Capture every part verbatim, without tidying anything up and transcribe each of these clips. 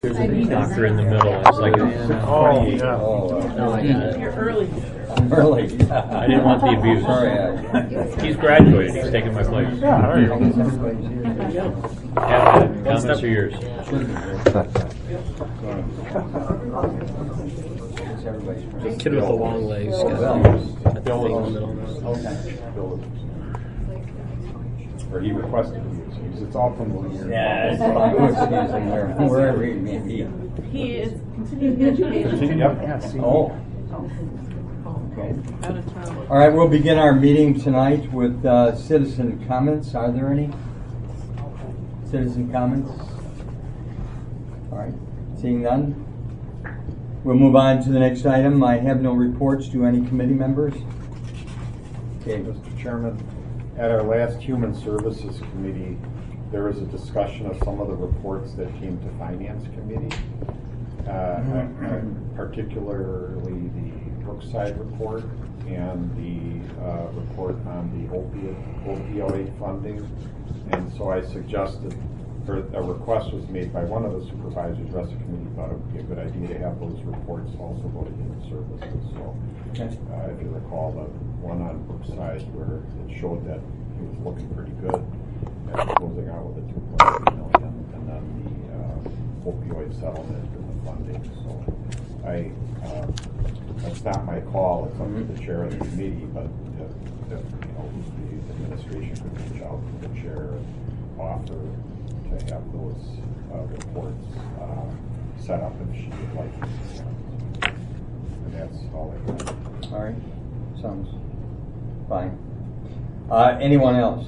There's a doctor in the middle. I was like, oh, yeah. Oh, no, I got it. You're early. Early. I didn't want the abuse. Sorry. I... He's graduated. He's taking my place. Yeah, all right. Yeah, comments are yours. The kid with the long legs got the thing in the middle. Okay. Or he requested to use. It's all from the year. Yeah, it's fine. Wherever he may be. He is continuing education. Yep. Yeah, see. Oh. Okay. Out of town. All right, we'll begin our meeting tonight with uh, citizen comments. Are there any citizen comments? All right, seeing none, we'll move on to the next item. I have no reports. Do any committee members? Okay, Mister Chairman, at our last Human Services Committee, there was a discussion of some of the reports that came to Finance Committee, uh, mm-hmm. particularly the Brookside report and the uh, report on the opioid, opioid funding. And so I suggested, or a request was made by one of the supervisors. The rest of the committee thought it would be a good idea to have those reports also go to Human Services. So okay. uh, if you recall, the one on Brookside where it showed that he was looking pretty good at closing out with a two point eight million, and then the uh, opioid settlement and the funding. So I, uh, that's not my call. It's up to the chair of the committee, but if, if you know, the administration could reach out to the chair and offer to have those uh, reports uh, set up if she would like to. And that's all I got. All right, sounds fine. Uh, anyone else?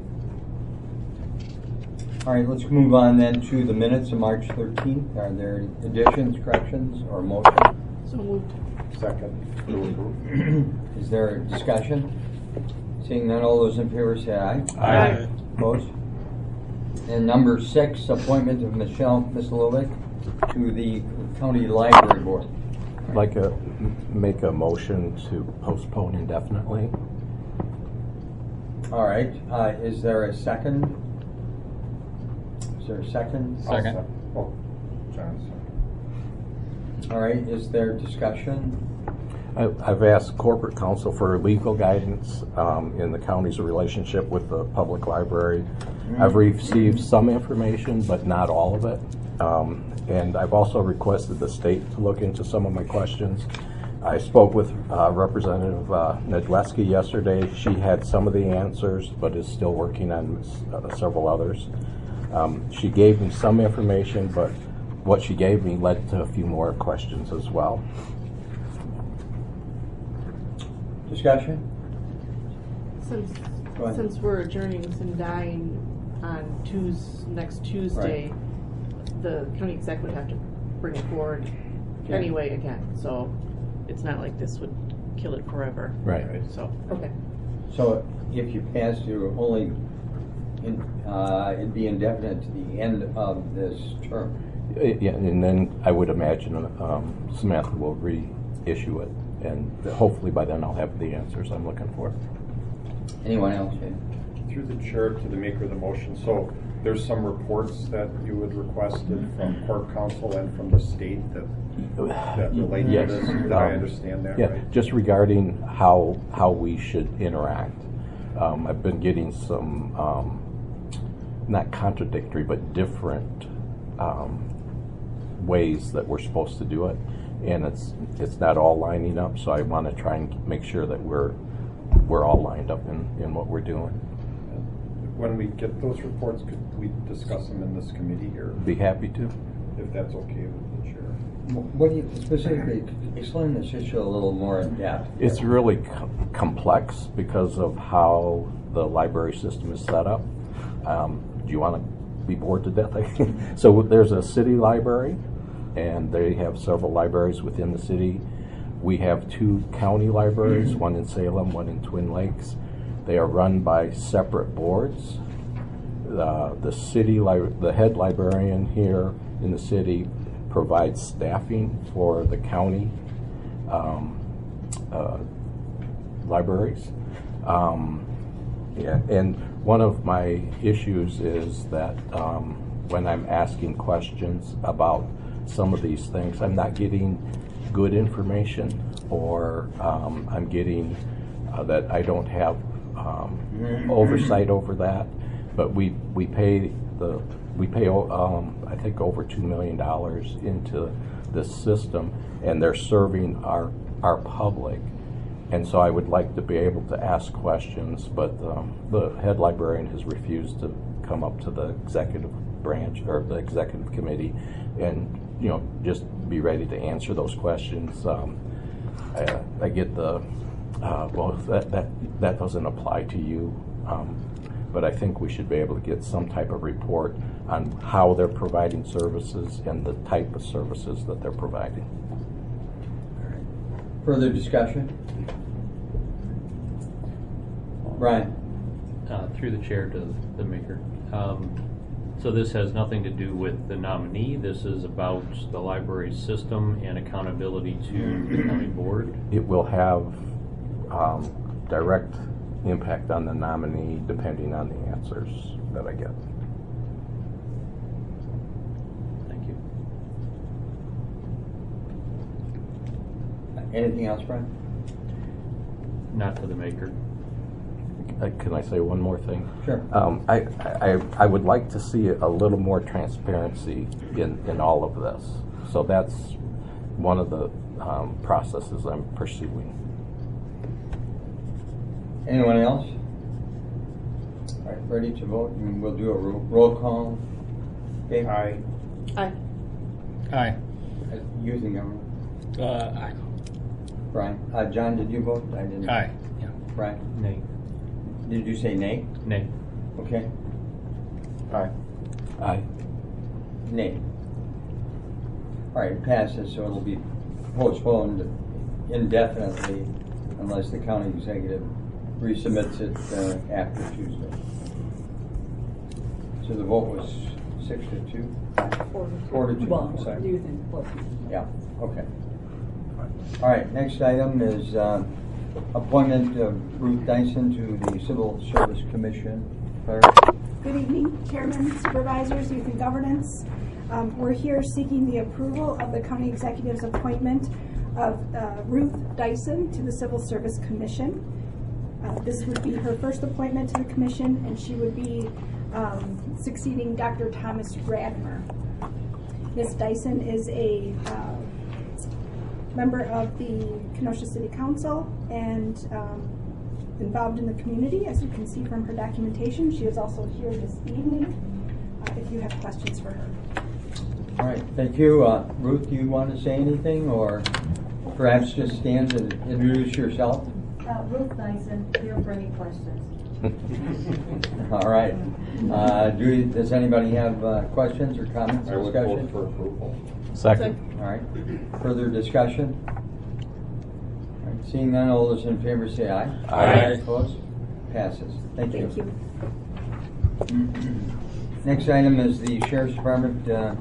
All right, let's move on then to the minutes of March thirteenth. Are there additions, corrections, or motion? So moved. Second. Is there a discussion? Seeing none, all those in favor say aye. Aye. Opposed? And number six, appointment of Michelle Mislovic to the County Library Board. I'd like to make a motion to postpone indefinitely. All right, uh, is there a second? Is there a second? Second. Oh, Johnson. All right, is there discussion? I, I've asked corporate counsel for legal guidance um, in the county's relationship with the public library. Mm-hmm. I've received some information, but not all of it. Um, and I've also requested the state to look into some of my questions. I spoke with uh, Representative uh, Nedleski yesterday. She had some of the answers, but is still working on uh, several others. Um, she gave me some information, but what she gave me led to a few more questions as well. Discussion? Since since we're adjourning and dying on Tuesday, next Tuesday, right. The county exec would have to bring it forward okay. anyway again. So it's not like this would kill it forever. Right. So okay. So if you pass, you only in, uh, it'd be indefinite to the end of this term. Yeah, and then I would imagine um, Samantha will reissue it, and hopefully by then I'll have the answers I'm looking for. Anyone else? Yeah? Through the chair to the maker of the motion. So there's some reports that you had requested from court counsel and from the state that that relate yes. to this. Did I understand that yeah, right? Just regarding how how we should interact. Um, I've been getting some um, not contradictory but different um, ways that we're supposed to do it, and it's it's not all lining up. So I want to try and make sure that we're we're all lined up in, in what we're doing. When we get those reports, could we discuss them in this committee here? Be happy to, if that's okay with the chair. What do you specifically explain this issue a little more in depth? It's really co- complex because of how the library system is set up. Um, do you want to be bored to death? So there's a city library, and they have several libraries within the city. We have two county libraries, mm-hmm. one in Salem, one in Twin Lakes. They are run by separate boards. Uh, the city, li- the head librarian here in the city provides staffing for the county um, uh, libraries. Um, yeah, and one of my issues is that um, when I'm asking questions about some of these things. I'm not getting good information, or um, I'm getting uh, that I don't have um, oversight over that. But we we pay the we pay um, I think over two million dollars into this system, and they're serving our our public. And so I would like to be able to ask questions, but um, the head librarian has refused to come up to the executive branch or the executive committee and, you know, just be ready to answer those questions. Um, I, I get the, uh, well, that, that, that doesn't apply to you, um, but I think we should be able to get some type of report on how they're providing services and the type of services that they're providing. Further discussion? Brian? Uh, through the chair to the maker. Um, so this has nothing to do with the nominee. This is about the library system and accountability to the county board. It will have um, direct impact on the nominee depending on the answers that I get. Thank you. Anything else, Brian? Not to the maker. Uh, Can I say one more thing? Sure. Um, I, I, I would like to see a little more transparency in, in all of this. So that's one of the um, processes I'm pursuing. Anyone else? All right, ready to vote? And we'll do a ro- roll call. Okay. Aye. Aye. Aye. Uh, Using government. Uh, aye. Brian? Uh, John, did you vote? I didn't. Aye. Yeah. Brian? Nay. Did you say nay? Nay. Okay. Aye. Aye. Nay. All right, it passes, so it'll be postponed indefinitely unless the county executive resubmits it uh, after Tuesday. So the vote was six to two? Four to two. Well, sorry. do you think? What? Yeah, okay. All right, next item is uh, appointment of Ruth Dyson to the Civil Service Commission. Claire? Good evening, Chairman, Supervisors, Youth and Governance. Um, we're here seeking the approval of the County Executive's appointment of uh, Ruth Dyson to the Civil Service Commission. Uh, this would be her first appointment to the Commission, and she would be um, succeeding Doctor Thomas Radmer. Miz Dyson is a uh, member of the Kenosha City Council and um, involved in the community, as you can see from her documentation. She is also here this evening uh, if you have questions for her. All right, thank you. Uh, Ruth, do you want to say anything, or perhaps just stand and introduce yourself? Uh, Ruth Dyson, here for any questions. All right. Uh, do, does anybody have uh, questions or comments I or would discussion? vote for approval. Second. All right. Further discussion? All right. Seeing none, all those in favor say aye. Aye. Opposed? Passes. Thank you. Thank you. Next item is the Sheriff's Department, uh,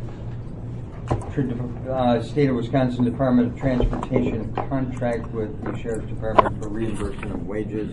uh, State of Wisconsin Department of Transportation contract with the Sheriff's Department for reimbursement of wages.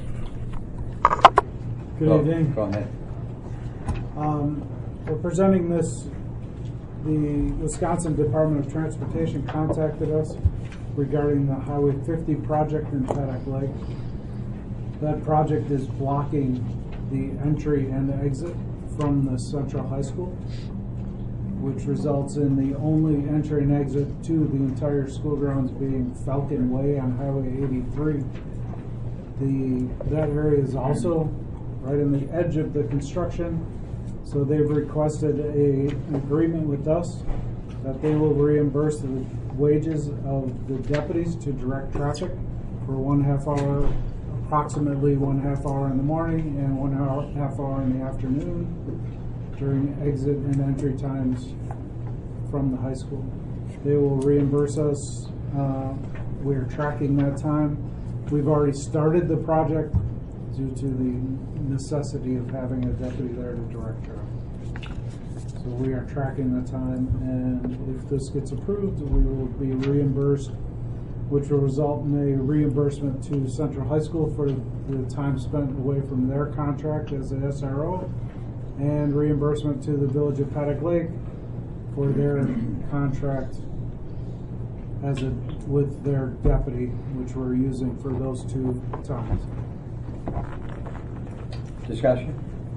Good Go- evening. Go ahead. Um, we're presenting this. The Wisconsin Department of Transportation contacted us regarding the Highway fifty project in Paddock Lake. That project is blocking the entry and exit from the Central High School, which results in the only entry and exit to the entire school grounds being Falcon Way on Highway eighty-three. The, that area is also right in the edge of the construction, so they've requested a, an agreement with us that they will reimburse the wages of the deputies to direct traffic for one half hour, approximately one half hour in the morning and one hour, half hour in the afternoon during exit and entry times from the high school. They will reimburse us. Uh, we're tracking that time. We've already started the project due to the necessity of having a deputy there to direct traffic. So we are tracking the time, and if this gets approved, we will be reimbursed, which will result in a reimbursement to Central High School for the time spent away from their contract as a S R O, and reimbursement to the Village of Paddock Lake for their contract as a, with their deputy, which we're using for those two times. Discussion?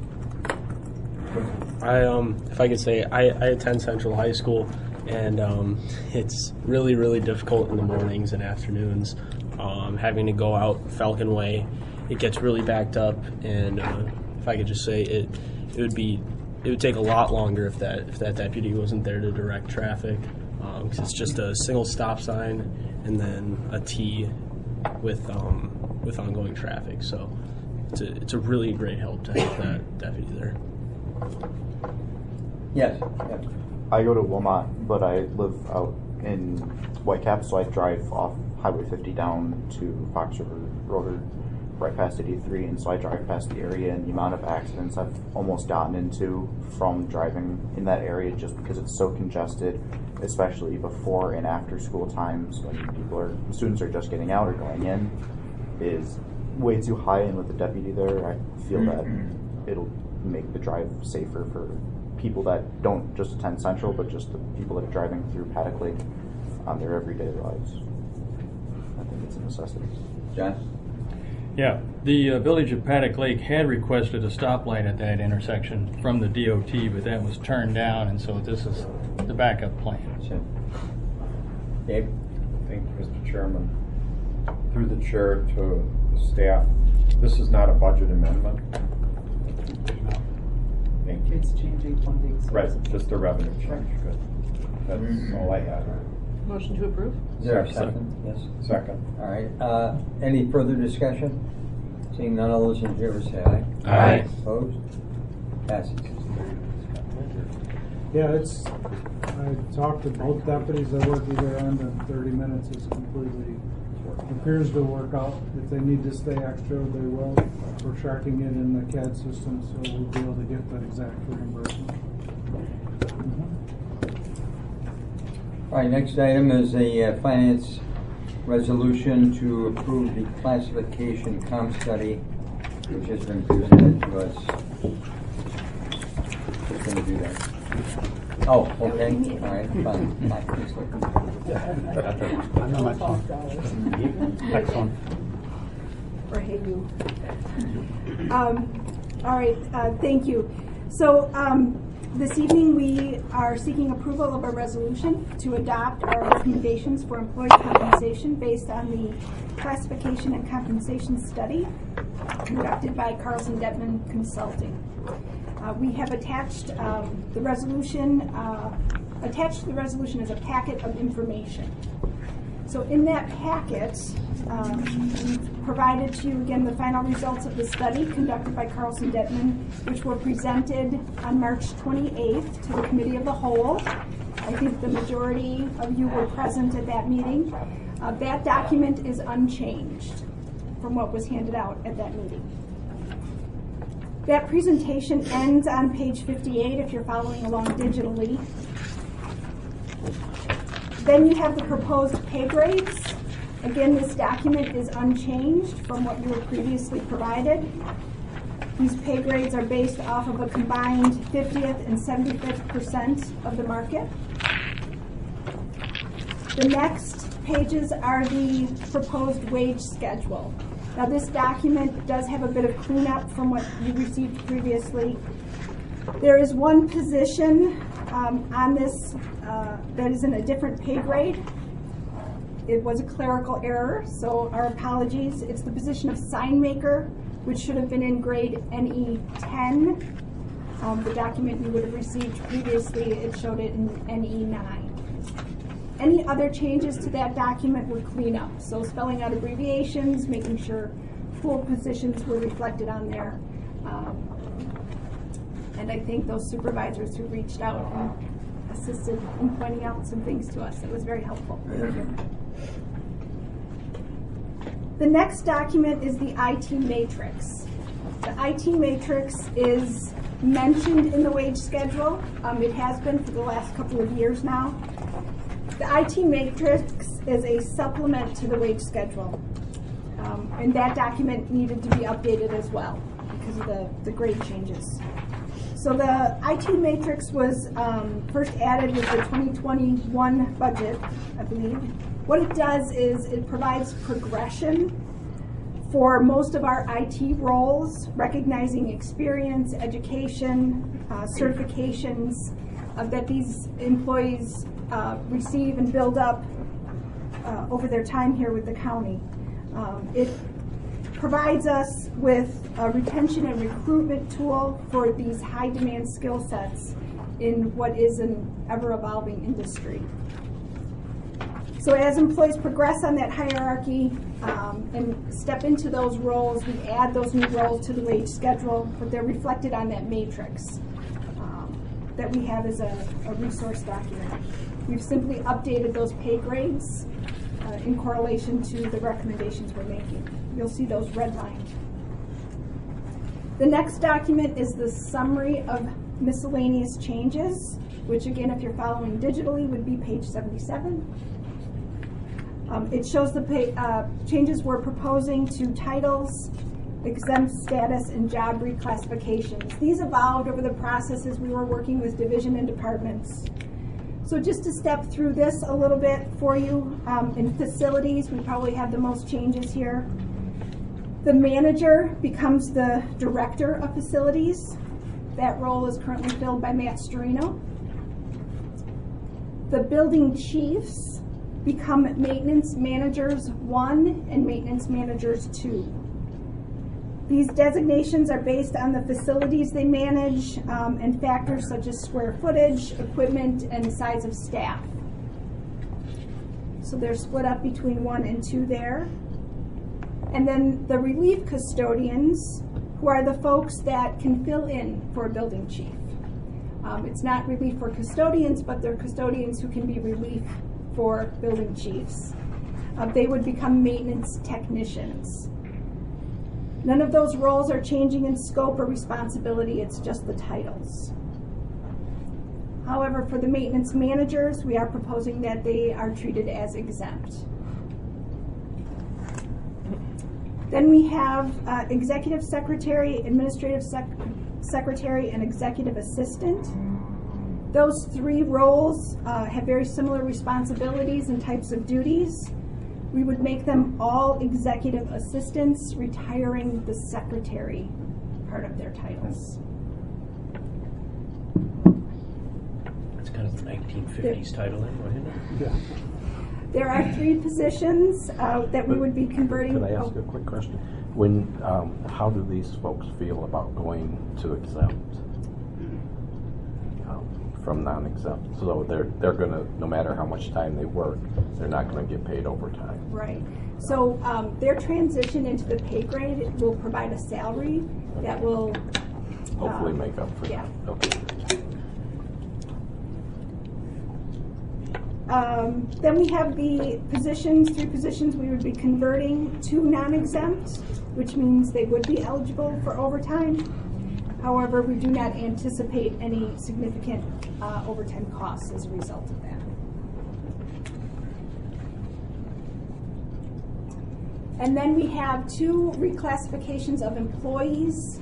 I um, if I could say, I, I attend Central High School, and um, it's really, really difficult in the mornings and afternoons. Um, having to go out Falcon Way, it gets really backed up, and uh, if I could just say, it it would be it would take a lot longer if that if that deputy wasn't there to direct traffic, because um, it's just a single stop sign and then a T with um, with ongoing traffic. So it's a, it's a really great help to have that deputy there. Yes. yes. I go to Wilmot, but I live out in Whitecap, so I drive off Highway fifty down to Fox River Road, right past eighty-three, and so I drive past the area, and the amount of accidents I've almost gotten into from driving in that area just because it's so congested, especially before and after school times when people are, students are just getting out or going in, is way too high, and with the deputy there, I feel that it'll make the drive safer for people that don't just attend Central, but just the people that are driving through Paddock Lake on their everyday lives. I think it's a necessity. John? Yeah, the uh, Village of Paddock Lake had requested a stoplight at that intersection from the D O T, but that was turned down, and so this is the backup plan. Sure. Dave? Thank you, Mister Chairman. Through the chair to the staff, this is not a budget amendment. Thank you. It's changing funding. Right, just a revenue change. Good. That's Mm-hmm. all I had. Motion to approve? Is there a Second. second? Yes. Second. All right. Uh, any further discussion? Seeing none, all those in favor say aye. Aye. Opposed? Passes. Yeah, it's, I talked to both deputies that work either end, and thirty minutes is completely, appears to work out. If they need to stay extra, they will. We're tracking it in the C A D system, so we'll be able to get that exact reimbursement. All right, next item is a uh, finance resolution to approve the classification comp study, which has been presented to us. Who's going to do that? Oh, okay. All right, fine. I'm not much. Next one. Or hey you. Um, all right, uh, thank you. So um, this evening we are seeking approval of a resolution to adopt our recommendations for employee compensation based on the classification and compensation study conducted by Carlson Detman Consulting. Uh, we have attached um, the resolution, uh, attached to the resolution is a packet of information. So in that packet, um, we've provided to you again the final results of the study conducted by Carlson Detman, which were presented on March twenty-eighth to the Committee of the Whole. I think the majority of you were present at that meeting. Uh, that document is unchanged from what was handed out at that meeting. That presentation ends on page fifty-eight if you're following along digitally. Then you have the proposed pay grades. Again, this document is unchanged from what you were previously provided. These pay grades are based off of a combined fiftieth and seventy-fifth percent of the market. The next pages are the proposed wage schedule. Now, this document does have a bit of cleanup from what you received previously. There is one position um, on this uh, that is in a different pay grade. It was a clerical error, so our apologies. It's the position of sign maker, which should have been in grade N E ten. Um, the document you would have received previously, it showed it in N E nine. Any other changes to that document would clean up. So spelling out abbreviations, making sure full positions were reflected on there. Um, and I thank those supervisors who reached out and assisted in pointing out some things to us. It was very helpful. Thank you. The next document is the I T matrix. The I T matrix is mentioned in the wage schedule. Um, it has been for the last couple of years now. The I T matrix is a supplement to the wage schedule. Um, and that document needed to be updated as well because of the, the grade changes. So the I T matrix was um, first added with the twenty twenty-one budget, I believe. What it does is it provides progression for most of our I T roles, recognizing experience, education, uh, certifications uh, that these employees uh, receive and build up uh, over their time here with the county. Um, it provides us with a retention and recruitment tool for these high demand skill sets in what is an ever evolving industry. So as employees progress on that hierarchy um, and step into those roles, we add those new roles to the wage schedule, but they're reflected on that matrix um, that we have as a, a resource document. We've simply updated those pay grades uh, in correlation to the recommendations we're making. You'll see those redlined. The next document is the summary of miscellaneous changes, which again, if you're following digitally, would be page seventy-seven. Um, it shows the pay, uh, changes we're proposing to titles, exempt status, and job reclassifications. These evolved over the process as we were working with division and departments. So just to step through this a little bit for you, um, in facilities, we probably have the most changes here. The manager becomes the director of facilities. That role is currently filled by Matt Storino. The building chiefs become maintenance managers one and maintenance managers two. These designations are based on the facilities they manage um, and factors such as square footage, equipment, and size of staff. So they're split up between one and two there. And then the relief custodians, who are the folks that can fill in for a building chief. Um, it's not relief for custodians, but they're custodians who can be relief for building chiefs. Uh, they would become maintenance technicians. None of those roles are changing in scope or responsibility, it's just the titles. However, for the maintenance managers, we are proposing that they are treated as exempt. Then we have uh, executive secretary, administrative sec secretary, and executive assistant. Those three roles uh, have very similar responsibilities and types of duties. We would make them all executive assistants, retiring the secretary part of their titles. That's kind of a nineteen fifties title anyway, isn't it? Yeah. There are three positions uh, that we would be converting. Could I ask a quick question? When, um, how do these folks feel about going to exempt um, from non-exempt? So they're they're going to, no matter how much time they work, they're not going to get paid overtime. Right. So um, their transition into the pay grade will provide a salary that will hopefully um, make up for yeah. that. Okay. Um, then we have the positions, three positions we would be converting to non-exempt, which means they would be eligible for overtime. However, we do not anticipate any significant uh, overtime costs as a result of that. And then we have two reclassifications of employees.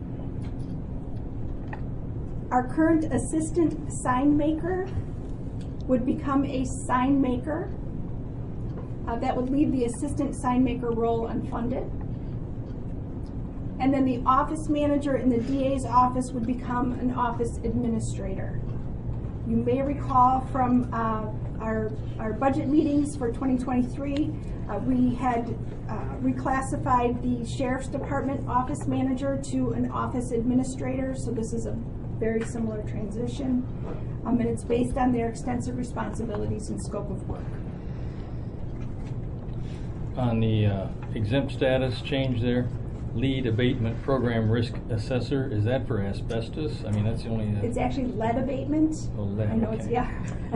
Our current assistant sign maker would become a sign maker. Uh, that would leave the assistant sign maker role unfunded. And then the office manager in the D A's office would become an office administrator. You may recall from uh, our, our budget meetings for twenty twenty-three, uh, we had uh, reclassified the Sheriff's Department office manager to an office administrator, so this is a very similar transition, um, and it's based on their extensive responsibilities and scope of work. On the uh, exempt status change there, lead abatement program risk assessor, is that for asbestos? I mean, that's the only... Uh, it's actually lead abatement. Oh, lead, I know okay. it's, yeah.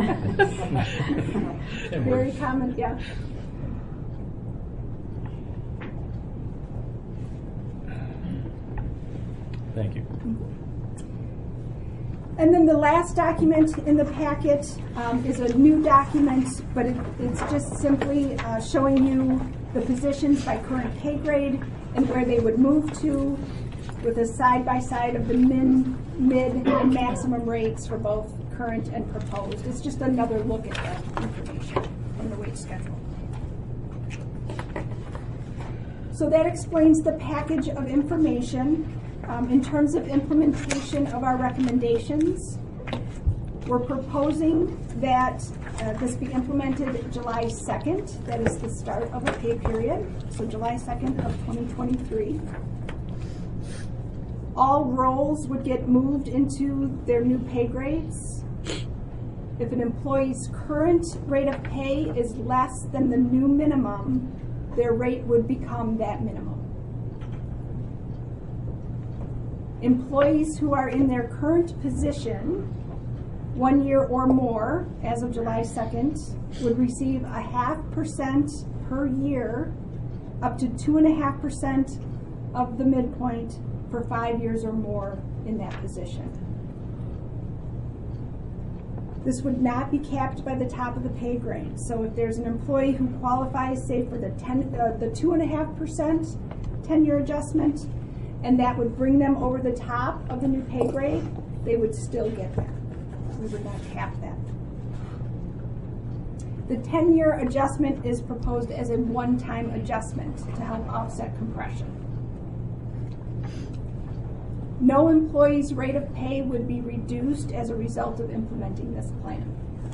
Very common, yeah. Thank you. And then the last document in the packet um, is a new document, but it, it's just simply uh, showing you the positions by current pay grade and where they would move to. with a side-by-side of the min, mid, and maximum rates for both current and proposed. It's just another look at that information in the wage schedule. So that explains the package of information. Um, in terms of implementation of our recommendations, we're proposing that uh, this be implemented July second. That is the start of a pay period. So July second of twenty twenty-three. All roles would get moved into their new pay grades. If an employee's current rate of pay is less than the new minimum, their rate would become that minimum. Employees who are in their current position one year or more as of July second would receive a half percent per year up to two and a half percent of the midpoint for five years or more in that position. This would not be capped by the top of the pay grade. So if there's an employee who qualifies, say, for the ten, uh, the two and a half percent ten-year adjustment, and that would bring them over the top of the new pay grade, they would still get that. We would not cap that. The ten-year adjustment is proposed as a one-time adjustment to help offset compression. No employee's rate of pay would be reduced as a result of implementing this plan.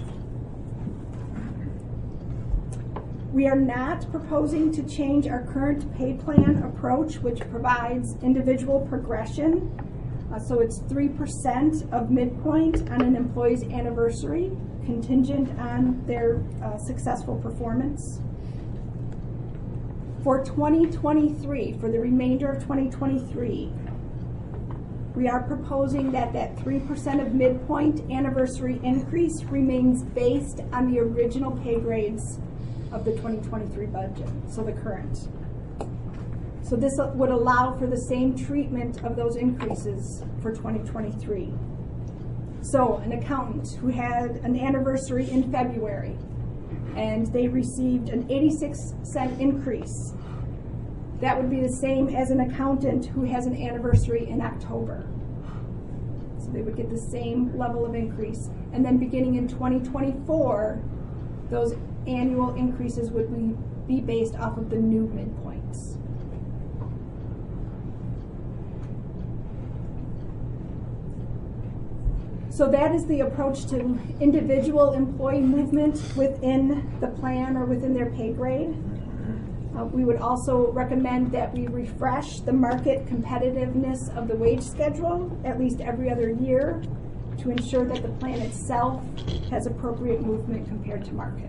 We are not proposing to change our current pay plan approach, which provides individual progression. Uh, so it's three percent of midpoint on an employee's anniversary, contingent on their uh, successful performance. For twenty twenty-three, for the remainder of twenty twenty-three, we are proposing that that three percent of midpoint anniversary increase remains based on the original pay grades of the twenty twenty-three budget, so the current. So this would allow for the same treatment of those increases for twenty twenty-three. So an accountant who had an anniversary in February and they received an eighty-six cent increase, that would be the same as an accountant who has an anniversary in October. So they would get the same level of increase. And then beginning in twenty twenty-four, those annual increases would be, be based off of the new midpoints. So that is the approach to individual employee movement within the plan or within their pay grade. Uh, we would also recommend that we refresh the market competitiveness of the wage schedule at least every other year to ensure that the plan itself has appropriate movement compared to market.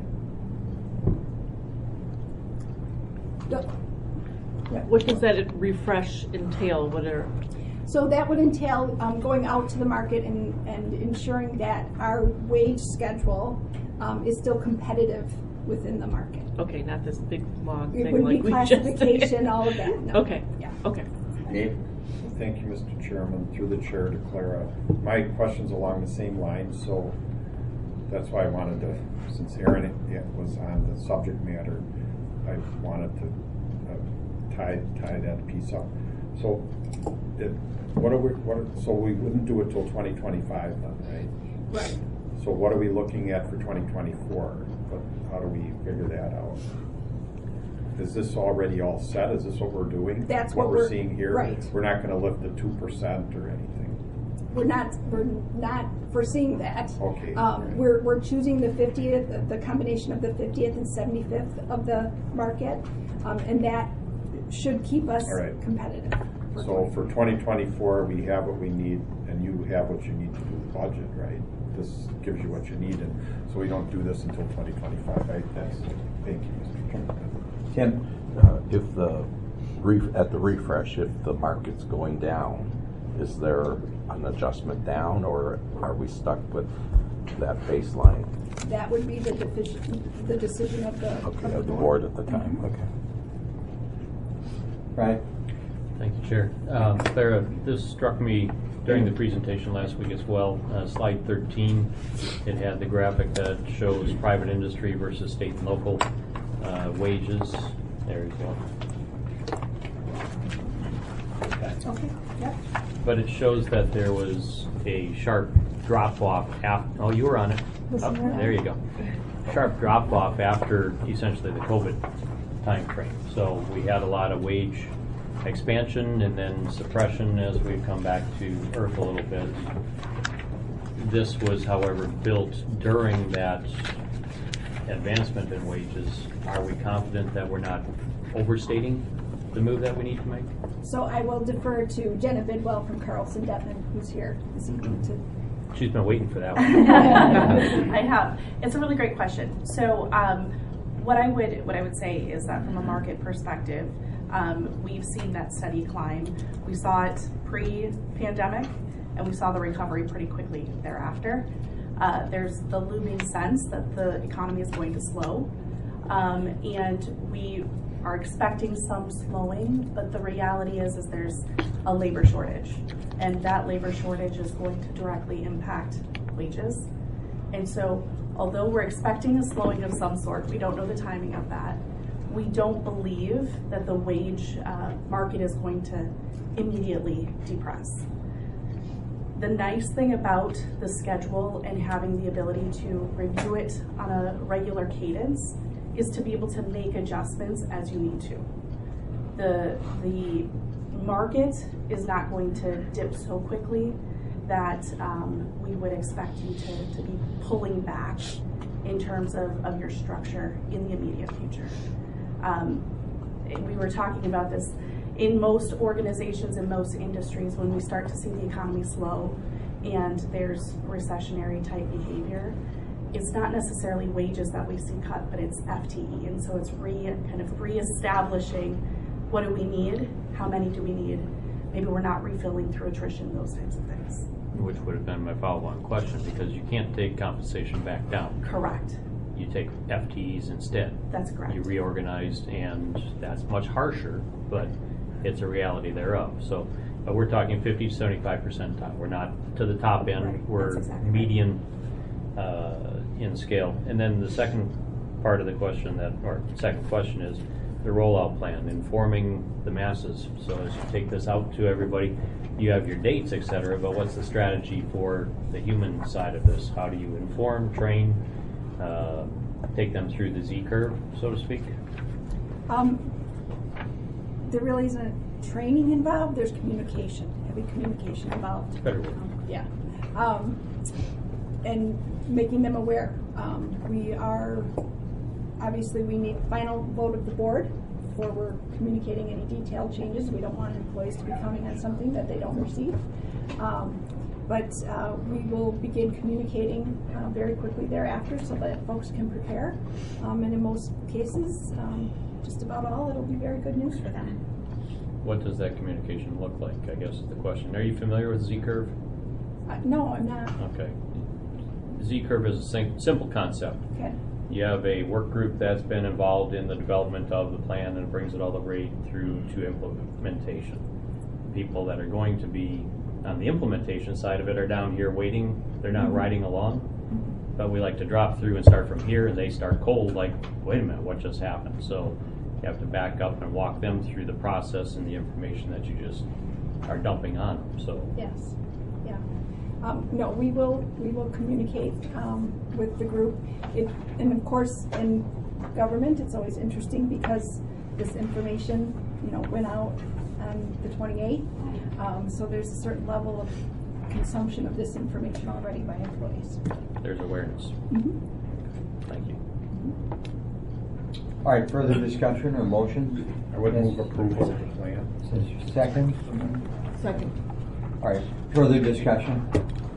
What does that refresh entail? What are So that would entail um, going out to the market and, and ensuring that our wage schedule um, is still competitive within the market. Okay, not this big long It thing would like be we just did. classification, all of that. No. Okay. Yeah. Okay. Dave? Thank you, Mister Chairman. Through the chair to Clara. My question's along the same lines, so that's why I wanted to, since Aaron was on the subject matter, I wanted to uh, tie tie that piece up. So, it, what are we? What? Are, so we wouldn't do it till twenty twenty-five, then, right? Right. So what are we looking at for twenty twenty-four? But how do we figure that out? Is this already all set? Is this what we're doing? That's what, what we're we're- seeing here. right. We're not going to lift the two percent or anything. We're not, we're not foreseeing that. Okay. Um, Right. we're, we're choosing the fiftieth, the, the combination of the fiftieth and seventy-fifth of the market, um, and that should keep us All right. competitive. So for twenty twenty-four, we have what we need, and you have what you need to do the budget, right? This gives you what you need, and so we don't do this until twenty twenty-five, right? That's, thank you, Mister Chairman. Tim? Uh, If the, ref- at the refresh, if the market's going down, is there an adjustment down, or are we stuck with that baseline? That would be the decision, the decision of the, of Okay, the of the board at the time, okay. Right? Thank you, Chair. Um, Clara, this struck me during the presentation last week as well. Uh, slide thirteen, it had the graphic that shows private industry versus state and local uh, wages. There you go. packet. Okay, yep. But it shows that there was a sharp drop off after, oh, you were on it. Oh, there you go. Sharp drop off after essentially the COVID time frame. So we had a lot of wage expansion and then suppression as we've come back to earth a little bit. This was, however, built during that advancement in wages. Are we confident that we're not overstating the move that we need to make? So I will defer to Jenna Bidwell from Carlson Detman, who's here this evening to. She's been waiting for that one. I have. It's a really great question. So um, what I would what I would say is that from a market perspective, um, we've seen that steady climb. We saw it pre-pandemic, and we saw the recovery pretty quickly thereafter. Uh, there's the looming sense that the economy is going to slow, um, and we are expecting some slowing, but the reality is, is there's a labor shortage, and that labor shortage is going to directly impact wages. And so, although we're expecting a slowing of some sort, we don't know the timing of that. We don't believe that the wage uh, market is going to immediately depress. The nice thing about the schedule and having the ability to review it on a regular cadence is to be able to make adjustments as you need to. The, the market is not going to dip so quickly that um, we would expect you to, to be pulling back in terms of, of your structure in the immediate future. Um, we were talking about this in most organizations, in most industries, when we start to see the economy slow and there's recessionary type behavior, it's not necessarily wages that we see cut, but it's F T E. And so it's re, kind of reestablishing what do we need, how many do we need, maybe we're not refilling through attrition, those types of things. Which would have been my follow-on question, because you can't take compensation back down. Correct. You take F T Es instead. That's correct. You reorganized, and that's much harsher, but it's a reality thereof. So uh, we're talking fifty to seventy-five percent top. We're not to the top end. Right. We're exactly median uh, in scale. And then the second part of the question that, or second question is the rollout plan, informing the masses. So as you take this out to everybody, you have your dates, et cetera, but what's the strategy for the human side of this? How do you inform, train, uh, take them through the Z curve, so to speak? Um, there really isn't training involved. There's communication, heavy communication involved. Better word. Um, yeah. Um, and making them aware. Um, we are, obviously we need final vote of the board before we're communicating any detailed changes. We don't want employees to be counting on something that they don't receive. Um, but uh, we will begin communicating uh, very quickly thereafter so that folks can prepare. Um, and in most cases, um, just about all, it'll be very good news for them. What does that communication look like, I guess is the question. Are you familiar with Z-curve? Uh, no, I'm not. Okay. Z-curve is a sim- simple concept. Okay. You have a work group that's been involved in the development of the plan and brings it all the way through to implementation. People that are going to be on the implementation side of it are down here waiting. They're not Mm-hmm. riding along. Mm-hmm. But we like to drop through and start from here, and they start cold like, wait a minute, what just happened? So you have to back up and walk them through the process and the information that you just are dumping on them. So Yes. Yeah. Um, no, we will we will communicate um, with the group. It, and of course, in government, it's always interesting because this information, you know, went out on the twenty-eighth. Um, so there's a certain level of consumption of this information already by employees. there's awareness. Mm-hmm. Thank you. All right, further discussion or motion? I would Yes. move approval of the plan. Second? Second. All right, further discussion?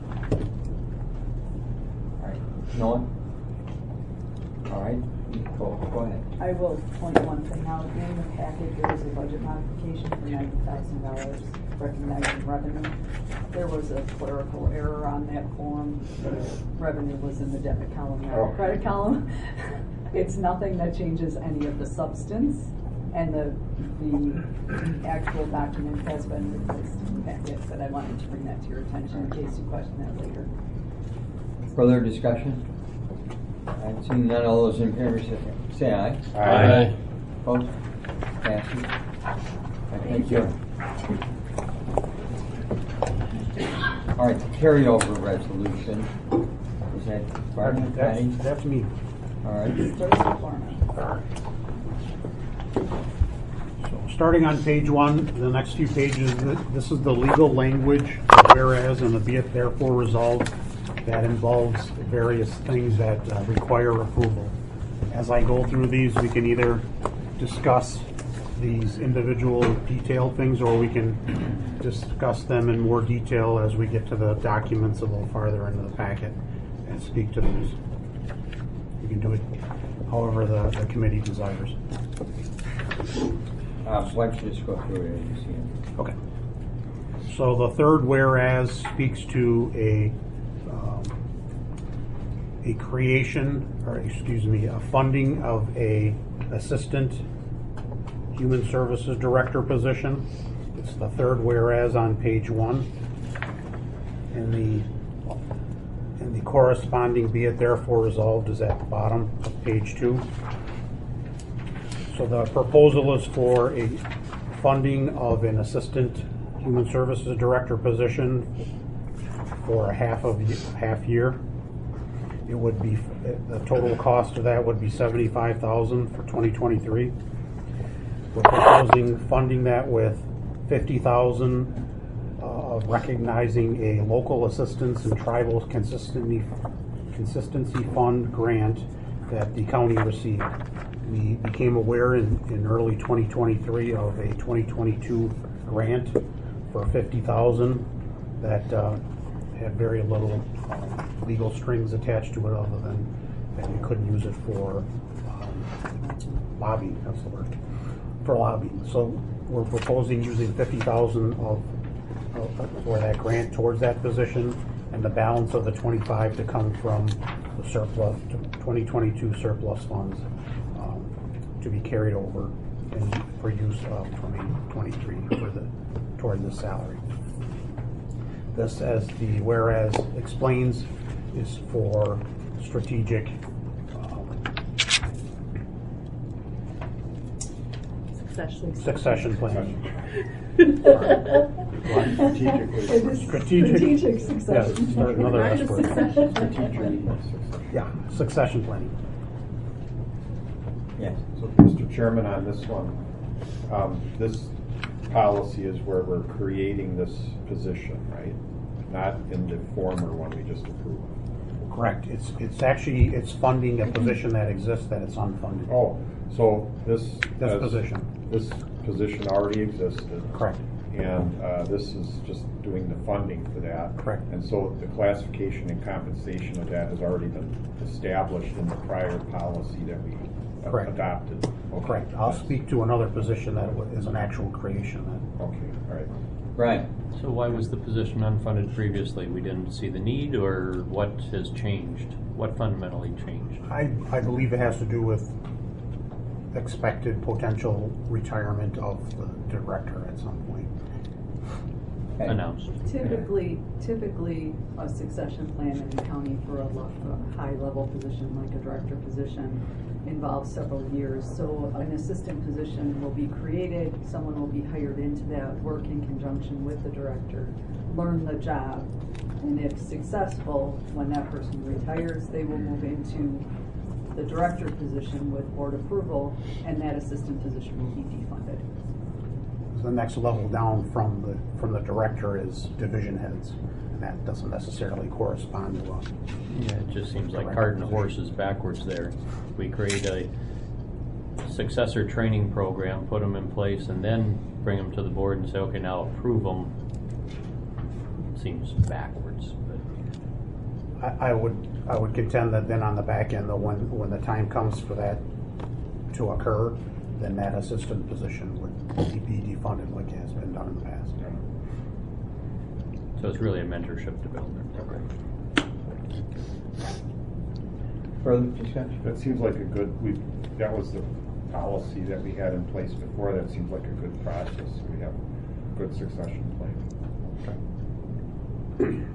All right, Noah? All right, go, go ahead. I will point one thing out. In the package, there is a budget modification for ninety thousand dollars recognizing revenue. There was a clerical error on that form. The revenue was in the debit column, not Oh. the credit column. It's nothing that changes any of the substance, and the the actual document has been replaced in the packet, but I wanted to bring that to your attention in case you question that later. Further discussion? All right, seeing none, all those in favor say, say aye. Aye. Opposed? Passes. All right, thank you. All right, the carryover resolution. Is that Barney? Patty? That's, that's me. All right. So starting on page one, the next few pages, th- this is the legal language, whereas and the be it therefore resolved, that involves various things that uh, require approval. As I go through these, we can either discuss these individual detailed things, or we can discuss them in more detail as we get to the documents a little farther into the packet and speak to those. We can do it however the, the committee desires. Uh, why don't you just go through it as you see it? Okay. So the third whereas speaks to a um, a creation, or excuse me, a funding of a assistant human services director position. It's the third whereas on page one. And the and the corresponding be it therefore resolved is at the bottom of page two. So the proposal is for a funding of an assistant human services director position for a half of half year. It would be, the total cost of that would be seventy-five thousand dollars for twenty twenty-three. We're proposing funding that with fifty thousand dollars of recognizing a local assistance and tribal consistency consistency fund grant that the county received. We became aware in, in early twenty twenty-three of a twenty twenty-two grant for fifty thousand dollars that uh, had very little uh, legal strings attached to it, other than that you couldn't use it for um, lobbying. That's the word, for lobbying. So we're proposing using fifty thousand dollars of, of for that grant towards that position, and the balance of the twenty-five to come from the surplus twenty twenty-two surplus funds um, to be carried over and for use of twenty twenty-three for the toward the salary. This, as the whereas explains, is for strategic um, Succession. succession planning. Strategically. Strategic. Strategic succession. Yes, or another Not S just word. succession. Yeah, succession planning. Yes. So, Mister Chairman, on this one, um, this policy is where we're creating this position, right? Not in the former one we just approved. Correct. It's it's actually it's funding a position that exists that it's unfunded. Oh, so this This has- position. This position already existed. Correct. And uh, this is just doing the funding for that. Correct. And so the classification and compensation of that has already been established in the prior policy that we uh, Correct. adopted. Okay. Correct. I'll speak to another position that wa- is an actual creation. Then. Okay, all right. Right. So why was the position unfunded previously? We didn't see the need, or what has changed? What fundamentally changed? I I believe it has to do with expected potential retirement of the director at some point. Announced. Typically, typically, a succession plan in the county for a, lo- a high-level position like a director position involves several years. So an assistant position will be created, someone will be hired into that, work in conjunction with the director, learn the job, and if successful, when that person retires, they will move into the director position with board approval, and that assistant position will be defunded. The next level down from the from the director is division heads, and that doesn't necessarily correspond to us. Yeah, it just seems like carting horses backwards there. We create a successor training program, put them in place, and then bring them to the board and say, okay, now approve them. Seems backwards, but I, I would I would contend that then on the back end, though, when when the time comes for that to occur, then that assistant position would be defunded like it has been done in the past. so it's really a mentorship development. Further discussion? That seems like a good, we, that was the policy that we had in place before. That seems like a good process. We have good succession planning.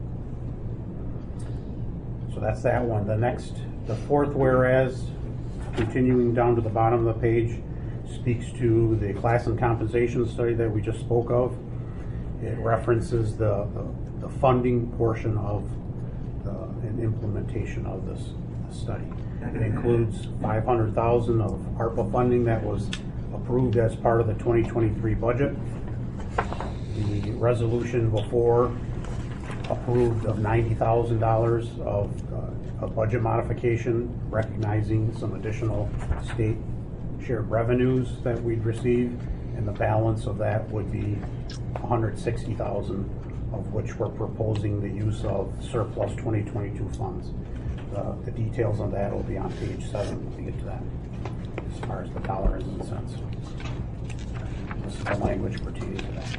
So that's that one. The next, the fourth whereas, continuing down to the bottom of the page, speaks to the class and compensation study that we just spoke of. It references the, the the funding portion of the, and implementation of this study. It includes five hundred thousand dollars of ARPA funding that was approved as part of the twenty twenty-three budget. The resolution before approved of ninety thousand dollars of uh, a budget modification, recognizing some additional state shared revenues that we'd receive, and the balance of that would be one hundred sixty thousand dollars, of which we're proposing the use of surplus twenty twenty-two funds. Uh, the details on that will be on page seven when we get to that, as far as the dollars and cents. This is the language pertaining to that.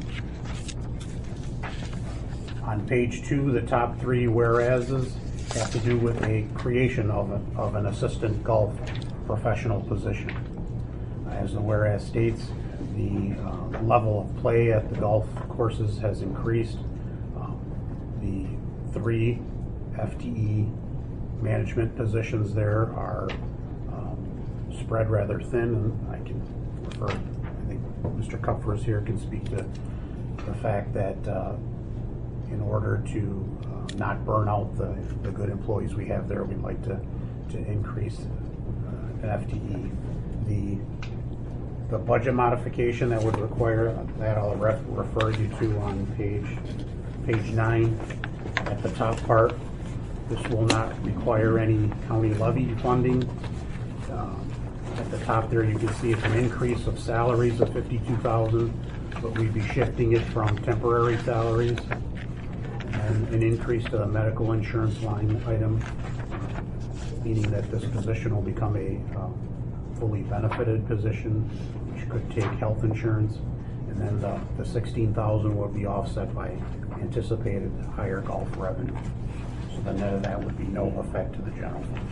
On page two, the top three whereases have to do with a creation of, a, of an assistant golf professional position. As the whereas states, the uh, level of play at the golf courses has increased. Um, the three F T E management positions there are um, spread rather thin, and I can refer, I think Mister Kupfer here can speak to the fact that uh, in order to uh, not burn out the, the good employees we have there, we'd like to, to increase uh, an F T E. The the budget modification that would require, that I'll ref, refer you to on page page nine at the top part. This will not require any county levy funding. Um, at the top there you can see it's an increase of salaries of fifty-two thousand dollars, but we'd be shifting it from temporary salaries, and an increase to the medical insurance line item, meaning that this position will become a uh, fully benefited position, which could take health insurance, and then the, the sixteen thousand dollars would be offset by anticipated higher golf revenue. So the net of that would be no effect to the general fund.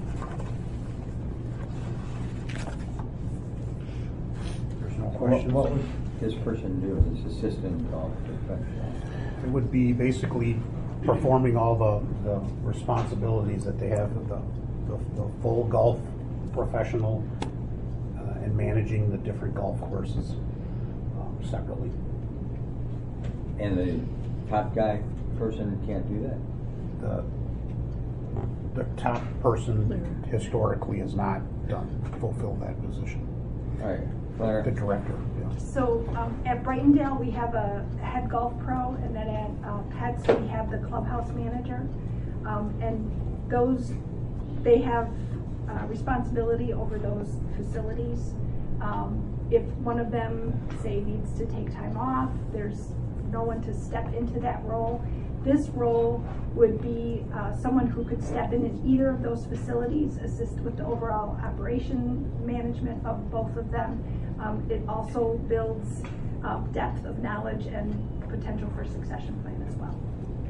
There's no What, questions. what would this person do, this assistant golf professional? It would be basically performing all the, the responsibilities that they have, the, the, the full golf professional uh, and managing the different golf courses um, separately. And the top guy person can't do that? The, the top person historically has not done, fulfilled that position. All right, Claire. The director, yeah. So um, at Brightondale, we have a head golf pro, and then at uh, Pets, we have the clubhouse manager. Um, and those, they have uh, responsibility over those facilities. Um, if one of them, say, needs to take time off, there's no one to step into that role. This role would be uh, someone who could step in in either of those facilities, assist with the overall operation management of both of them. Um, it also builds uh, depth of knowledge and potential for succession plan as well.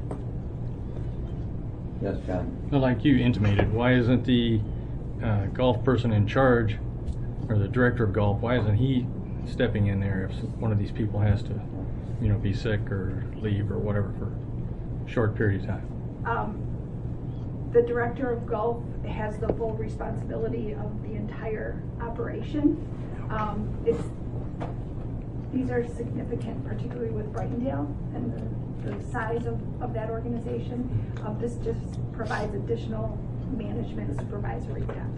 Yes, John. Well, like you intimated, why isn't the uh, golf person in charge, or the director of golf, why isn't he stepping in there if one of these people has to, you know, be sick or leave or whatever for a short period of time? Um, the director of golf has the full responsibility of the entire operation. Um, it's, these are significant, particularly with Brightondale and the, the size of, of that organization. Uh, this just provides additional management supervisory depth.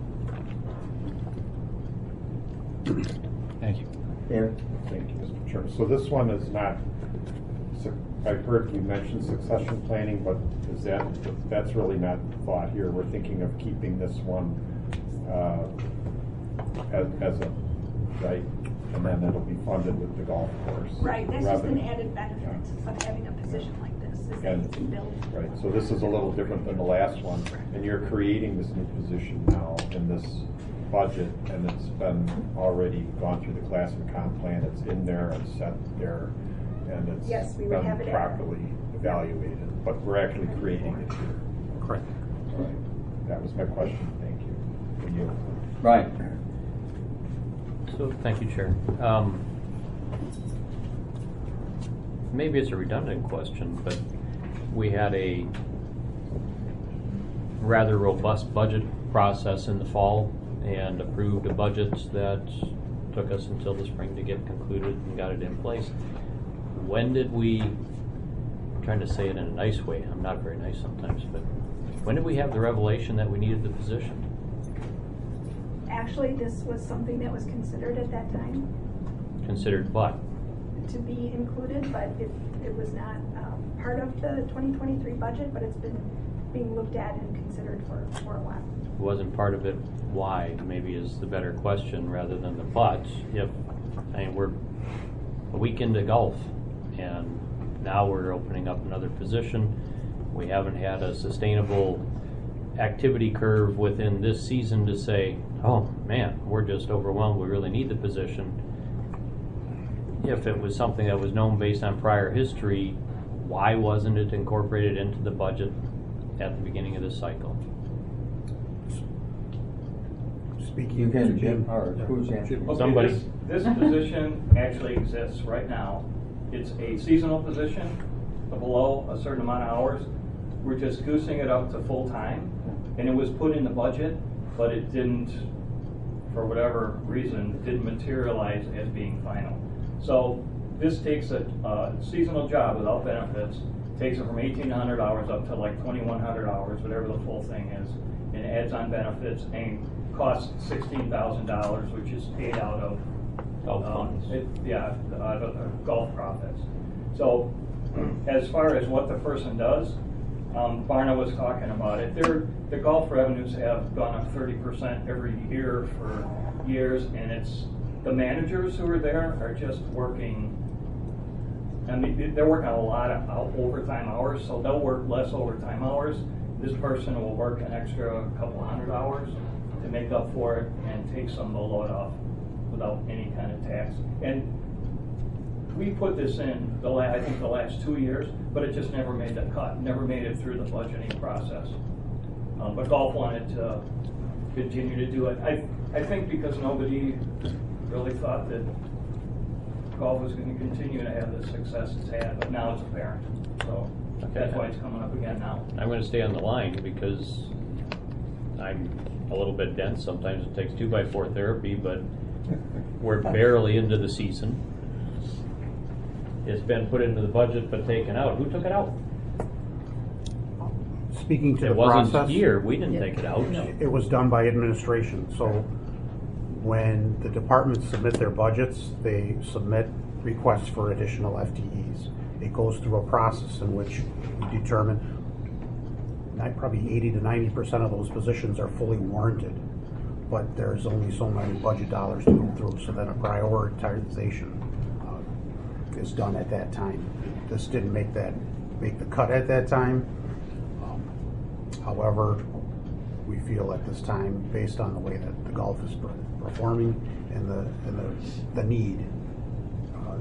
Thank you. Yeah. Thank you, Mister Chair. So this one is not, I've heard you mention succession planning, but is that, that's really not thought here. We're thinking of keeping this one uh, as, as a, right, and then it'll be funded with the golf course. Right, that's just an revenue. added benefit Yeah. of having a position like this, is that And- you can build. Right, so this is a little different than the last one, and you're creating this new position now in this budget, and it's been already gone through the class and comp plan, it's in there and set there, and it's Yes, we would been have it in. properly evaluated, but we're actually creating it here. Correct. Right. That was my question, thank you. For you. Right. So, thank you, Chair. Um, maybe it's a redundant question, but we had a rather robust budget process in the fall and approved a budget that took us until the spring to get concluded and got it in place. When did we trying to say it in a nice way. I'm not very nice sometimes, but when did we have the revelation that we needed the position? Actually, this was something that was considered at that time Considered what? to be included, but it, it was not um, part of the twenty twenty-three budget, but it's been being looked at and considered for, for a while. Wasn't part of it. Why? Maybe is the better question rather than the but. If I mean we're a week into golf, and now we're opening up another position. We haven't had a sustainable activity curve within this season to say, oh man, we're just overwhelmed. We really need the position. If it was something that was known based on prior history, why wasn't it incorporated into the budget at the beginning of this cycle? Speaking You to can, Jim. or who's answering? Okay, Somebody. This, this position actually exists right now. It's a seasonal position below a certain amount of hours. We're just goosing it up to full time, and it was put in the budget, but it didn't, for whatever reason, didn't materialize as being final. So this takes a, a seasonal job without benefits, takes it from eighteen hundred hours up to like twenty-one hundred hours, whatever the full thing is, and adds on benefits and costs sixteen thousand dollars, which is paid out of Golf um, funds. it, yeah, out of the golf profits. So as far as what the person does, um, Barna was talking about it. They're, the golf revenues have gone up thirty percent every year for years, and it's the managers who are there are just working. I mean, they're working a lot of out- overtime hours, so they'll work less overtime hours. This person will work an extra couple hundred hours to make up for it and take some of the load off without any kind of tax. And we put this in the la- I think the last two years, but it just never made the cut, never made it through the budgeting process. Um, but golf wanted to continue to do it. I I think because nobody really thought that golf was going to continue to have the success it's had, but now it's apparent. So that's why it's coming up again now. I'm going to stay on the line because I'm a little bit dense. Sometimes it takes two by four therapy, but we're barely into the season. It's been put into the budget but taken out. Who took it out? Speaking to It the wasn't process, here. We didn't take it out. it was done by administration. So when the departments submit their budgets, they submit requests for additional F T Es. It goes through a process in which we determine not probably eighty to ninety percent of those positions are fully warranted, but there's only so many budget dollars to go through. So then a prioritization uh, is done at that time. This didn't make that make the cut at that time. Um, however, we feel at this time, based on the way that the golf is per- performing and the and the, the need uh,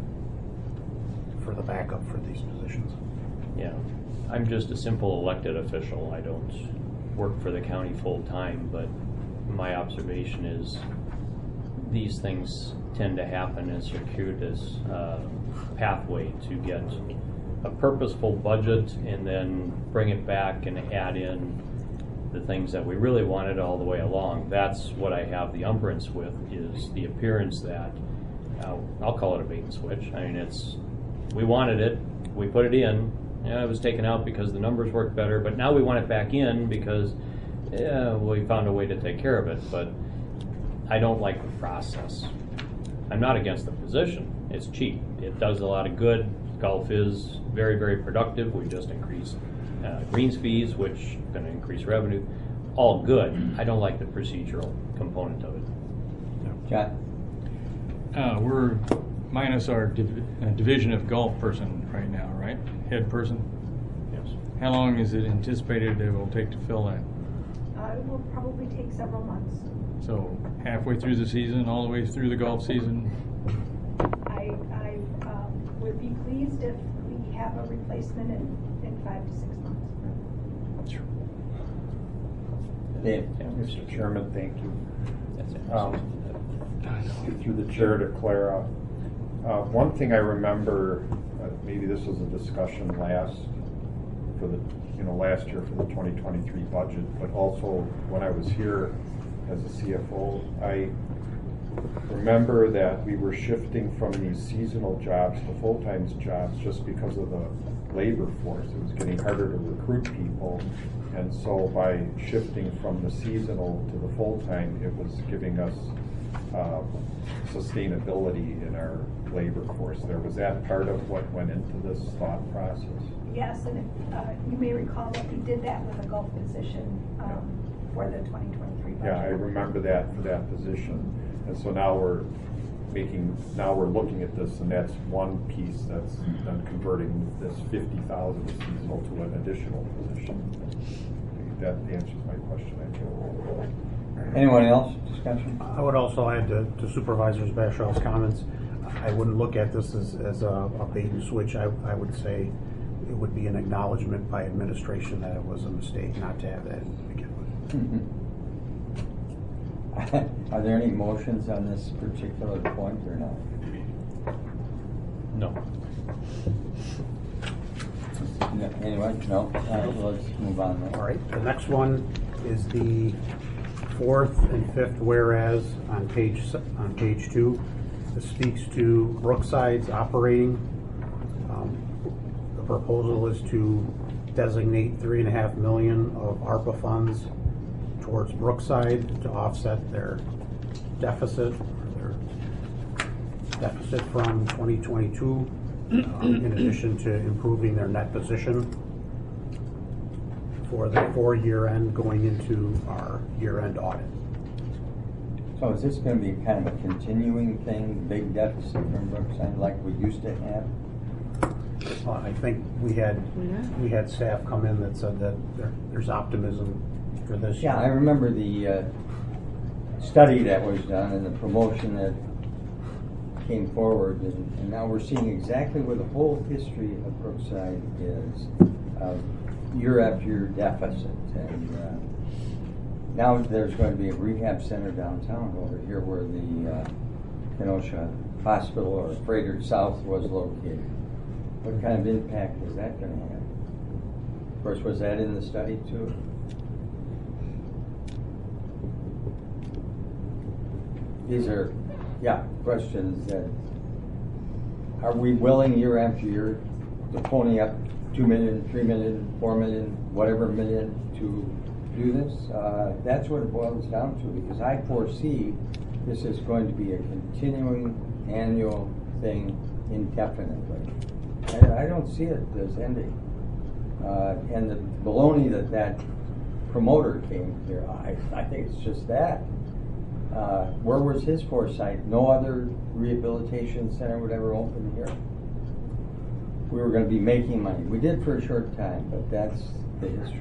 for the backup for these positions. Yeah. I'm just a simple elected official. I don't work for the county full time, but my observation is these things tend to happen in a circuitous uh, pathway to get a purposeful budget and then bring it back and add in the things that we really wanted all the way along. That's what I have the umbrance with, is the appearance that, uh, I'll call it a bait and switch. I mean, it's, we wanted it, we put it in, yeah, it was taken out because the numbers worked better, but now we want it back in because yeah, we found a way to take care of it. But I don't like the process. I'm not against the position. It's cheap. It does a lot of good. Golf is very, very productive. We just increased uh, greens fees, which is going to increase revenue. All good. I don't like the procedural component of it. John? Uh, we're minus our div- uh, division of golf person right now, right? Head person? Yes. How long is it anticipated it will take to fill that? Uh, it will probably take several months. So halfway through the season, all the way through the golf season? I, I um, would be pleased if we have a replacement in, in five to six months. Sure. Dan? Mister Chairman, thank you. That's it. Um, through the chair to Clara, uh, one thing I remember, uh, maybe this was a discussion last for the, you know, last year for the twenty twenty-three budget, but also when I was here as a C F O, I remember that we were shifting from these seasonal jobs to full-time jobs just because of the labor force. It was getting harder to recruit people. And so by shifting from the seasonal to the full-time, it was giving us uh, sustainability in our labor force there. Was that part of what went into this thought process? Yes, and if, uh, you may recall that we did that with a golf position um, for the twenty twenty-three budget. Yeah, I remember that for that position. And so now we're making, now we're looking at this, and that's one piece that's then converting this fifty thousand seasonal to an additional position. That answers my question, I think. Anyone else? Discussion? I would also add to, to Supervisor Bashar's comments, I wouldn't look at this as, as a, a bait and switch. I, I would say it would be an acknowledgement by administration that it was a mistake not to have that to begin with. Are there any motions on this particular point or not? No. No, anyway, no. Uh, let's move on then. All right. The next one is the fourth and fifth whereas on page s- on page two. This speaks to Brookside's operating. Um, the proposal is to designate three and a half million of ARPA funds towards Brookside to offset their deficit, their deficit from twenty twenty-two, um, in addition to improving their net position for the four year end going into our year end audit. So is this going to be kind of a continuing thing, big deficit from Brookside like we used to have? Uh, I think we had we had staff come in that said that there, there's optimism for this Yeah, I year. remember the uh, study that was done and the promotion that came forward, and, and now we're seeing exactly where the whole history of Brookside is, uh, year after year deficit. And uh, now there's going to be a rehab center downtown over here where the uh, Kenosha Hospital or Frederick South was located. What kind of impact is that going to have? Of course, was that in the study too? These are, yeah, questions that, are we willing year after year to pony up two million, three million, four million, whatever million to do this? Uh, that's what it boils down to, because I foresee this is going to be a continuing annual thing indefinitely. I, I don't see it as ending. Uh, and the baloney that that promoter came here, I, I think it's just that. Uh, where was his foresight? No other rehabilitation center would ever open here. We were going to be making money. We did for a short time, but that's the history.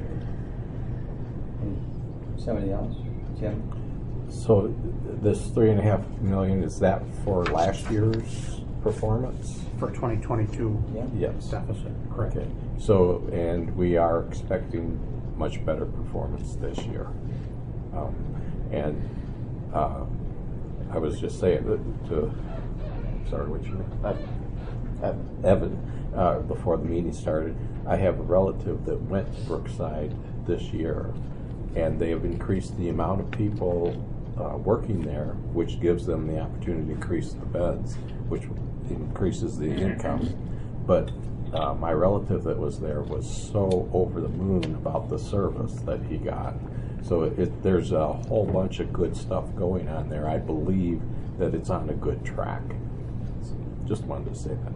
And somebody else? Tim? So this three and a half million, is that for last year's performance? For twenty twenty-two Yeah. Yes. deficit, correct. Okay. So, and we are expecting much better performance this year. Um, and uh, I was just saying that to, sorry, what's your name? Evan. Evan, uh, before the meeting started, I have a relative that went to Brookside this year, and they have increased the amount of people uh, working there, which gives them the opportunity to increase the beds, which increases the income. But uh, my relative that was there was so over the moon about the service that he got. So it, it, there's a whole bunch of good stuff going on there. I believe that it's on a good track. So just wanted to say that.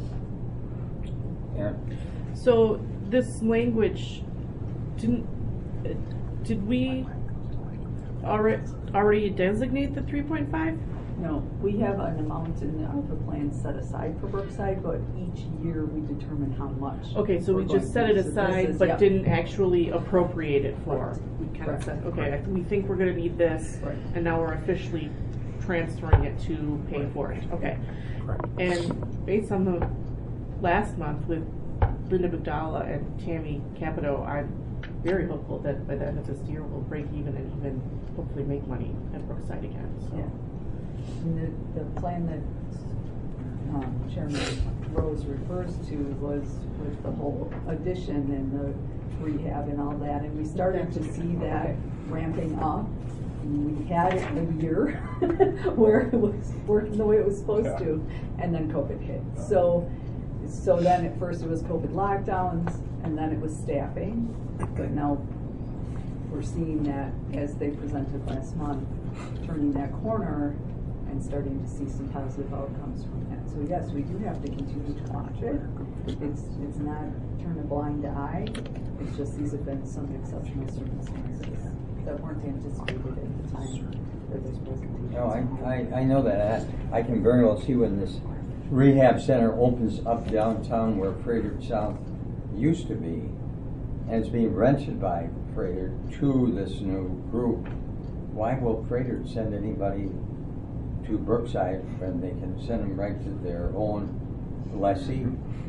Aaron? So this language, didn't, uh, did we already, already designate the three point five? No, we have an amount in the ARPA plan set aside for Brookside, but each year we determine how much. Okay, so we we're just going set it to. So this aside, is- but yep. didn't actually appropriate it for. Correct. We kind of Correct. said, okay, Correct. we think we're gonna need this, Right. and now we're officially transferring it to pay for it, okay. Correct. And based on the last month with Linda McDowell and Tammy Capito, I'm very hopeful that by the end of this year, we'll break even and even hopefully make money at Brookside again, so. Yeah. And the, the plan that um, Chairman Rose refers to was with the whole addition and the rehab and all that, and we started to see that ramping up. And we had a year where it was working the way it was supposed Yeah. to, and then COVID hit. So so then at first it was COVID lockdowns, and then it was staffing, but now we're seeing that, as they presented last month, turning that corner and starting to see some positive outcomes from that. So yes, we do have to continue to watch it. It's it's not turn a blind eye. It's just these have been some exceptional circumstances that weren't anticipated at the time for this presentation. No, I, I, I know that. I, I can very well see when this rehab center opens up downtown where Frederick South used to be, and it's being rented by Frederick to this new group. Why will Frederick send anybody to Brookside when they can send them right to their own lessee?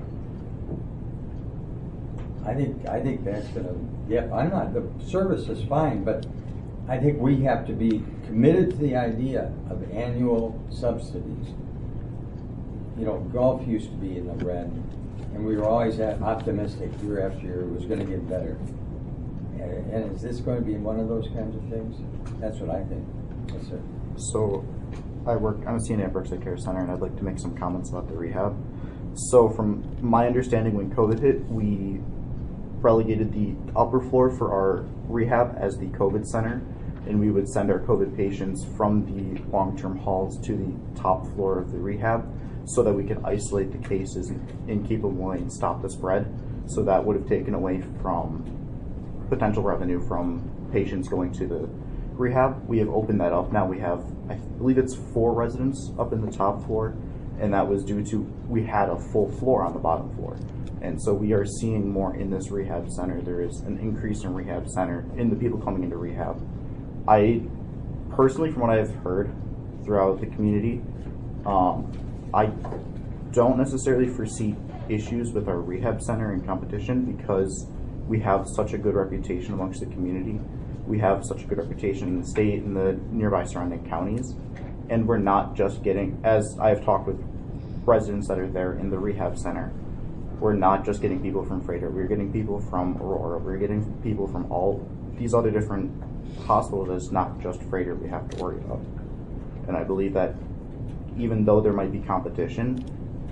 I think I think that's gonna. Yeah, I'm not. The service is fine, but I think we have to be committed to the idea of annual subsidies. You know, golf used to be in the red, and we were always optimistic year after year it was going to get better. And, and is this going to be one of those kinds of things? That's what I think. Yes, sir. So, I work. I'm a C N A at Brookside Care Center, and I'd like to make some comments about the rehab. So, from my understanding, when COVID hit, we relegated the upper floor for our rehab as the COVID center, and we would send our COVID patients from the long-term halls to the top floor of the rehab so that we could isolate the cases and, and keep them away and stop the spread. So that would have taken away from potential revenue from patients going to the rehab. We have opened that up. Now we have, I believe it's four residents up in the top floor, and that was due to we had a full floor on the bottom floor. And so we are seeing more in this rehab center. There is an increase in rehab center in the people coming into rehab. I personally, from what I have heard throughout the community, um, I don't necessarily foresee issues with our rehab center in competition because we have such a good reputation amongst the community. We have such a good reputation in the state and the nearby surrounding counties. And we're not just getting, as I have talked with residents that are there in the rehab center, we're not just getting people from Frederick. We're getting people from Aurora. We're getting people from all these other different hospitals. It's not just Frederick we have to worry about. And I believe that even though there might be competition,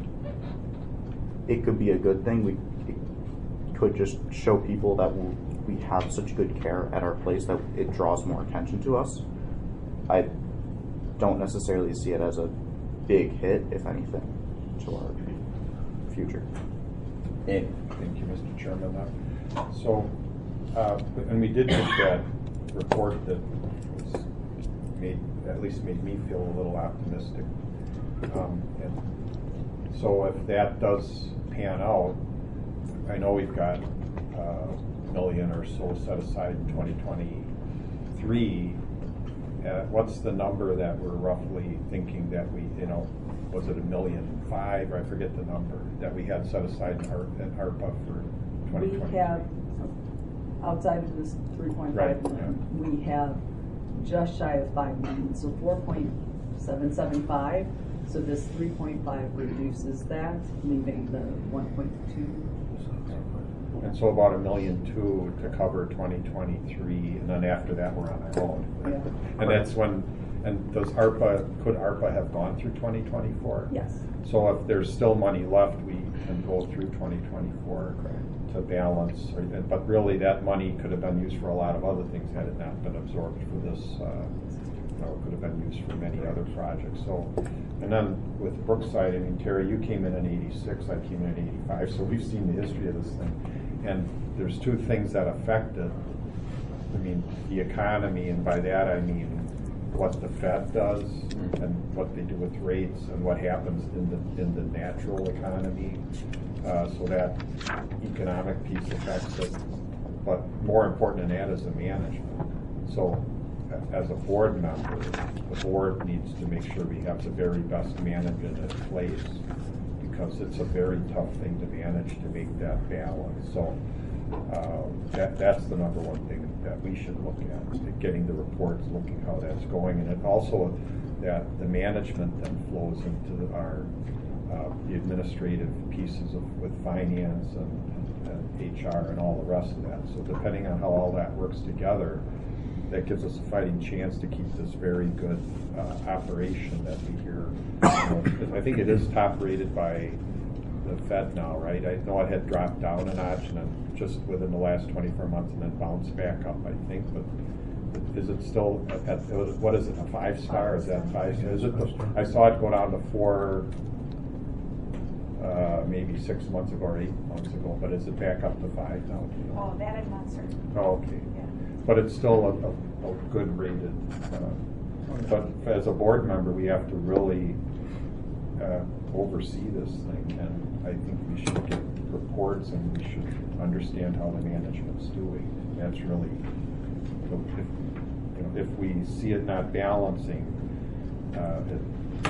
it could be a good thing. We it could just show people that we have such good care at our place that it draws more attention to us. I don't necessarily see it as a big hit, if anything, to our future. Thank you, Mister Chairman. Uh, so, uh, and we did get that report that was made, at least made me feel a little optimistic. Um, and so if that does pan out, I know we've got uh, a million or so set aside in twenty twenty-three. Uh, what's the number that we're roughly thinking that we, you know, was it a million five, or I forget the number, that we had set aside in, Ar- in ARPA for twenty twenty? We have, outside of this three point five right, million, yeah. we have just shy of five million, so four point seven seven five. So this three point five reduces that, leaving the one point two. And so about a million two to cover twenty twenty-three, and then after that we're on our own. Yeah. And that's when, and does ARPA, could ARPA have gone through twenty twenty-four? Yes. So if there's still money left, we can go through twenty twenty-four to balance, or, but really that money could have been used for a lot of other things had it not been absorbed for this, uh, you know, it could have been used for many other projects. So, and then with Brookside, I mean, Terry, you came in in eighty-six, I came in in eighty-five, so we've seen the history of this thing. And there's two things that affect it. I mean, the economy, and by that I mean what the Fed does and what they do with rates and what happens in the in the natural economy. Uh, so that economic piece affects it. But more important than that is the management. So as a board member, the board needs to make sure we have the very best management in place, because it's a very tough thing to manage to make that balance. So uh, that that's the number one thing that we should look at, is getting the reports, looking how that's going, and it also that the management then flows into the, our uh, the administrative pieces of with finance and, and H R and all the rest of that. So depending on how all that works together, that gives us a fighting chance to keep this very good uh, operation that we hear. You know, I think it is top rated by the Fed now, right? I know it had dropped down a notch and then just within the last twenty-four months and then bounced back up, I think, but is it still, at, what is it, a five star? Is that five star? Is it the, I saw it go down to four, uh, maybe six months ago or eight months ago, but is it back up to five now? Do you know? Oh, that I'm not certain. Oh, okay. Yeah. But it's still a, a, a good rated, uh, but as a board member, we have to really uh, oversee this thing, and I think we should get reports and we should understand how the management's doing. That's really, if, you know, if we see it not balancing, uh, it,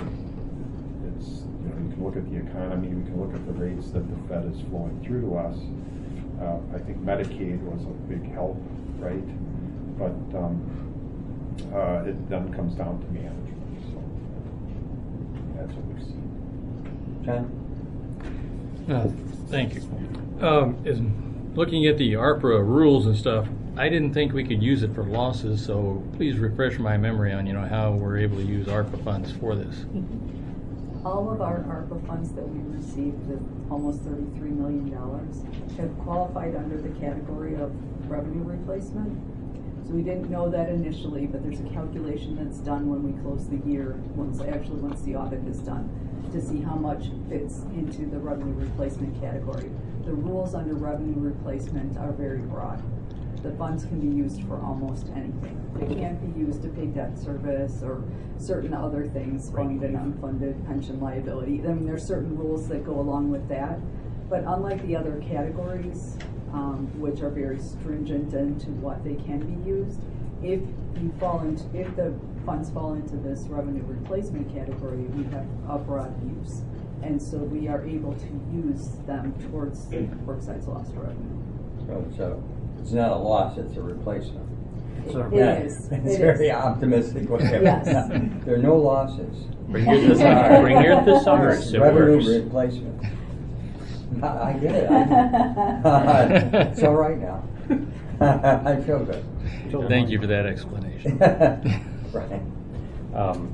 it's, you know, you can look at the economy, we can look at the rates that the Fed is flowing through to us. Uh, I think Medicaid was a big help, right? But um, uh, it then comes down to management, so that's what we've seen. John? Uh, thank you. Um, is looking at the ARPA rules and stuff, I didn't think we could use it for losses, so please refresh my memory on, you know, how we're able to use ARPA funds for this. All of our ARPA funds that we received, the almost thirty-three million dollars, have qualified under the category of revenue replacement. So we didn't know that initially, but there's a calculation that's done when we close the year, once actually once the audit is done, to see how much fits into the revenue replacement category. The rules under revenue replacement are very broad. The funds can be used for almost anything. They can't be used to pay debt service or certain other things, funded and unfunded pension liability. I mean, there's certain rules that go along with that. But unlike the other categories, um, which are very stringent into what they can be used, if you fall into, if the funds fall into this revenue replacement category, we have a broad use. And so we are able to use them towards Brookside's lost revenue. So, so it's not a loss, it's a replacement. It, So, it yeah, is. It's It very is. optimistic. Yes. There are no losses. Bring your thesaurus. Bring your thesaurus. It's It revenue works. replacement. I, I get it. I, it's all right now. I feel good. Thank you for that explanation. Right. Um,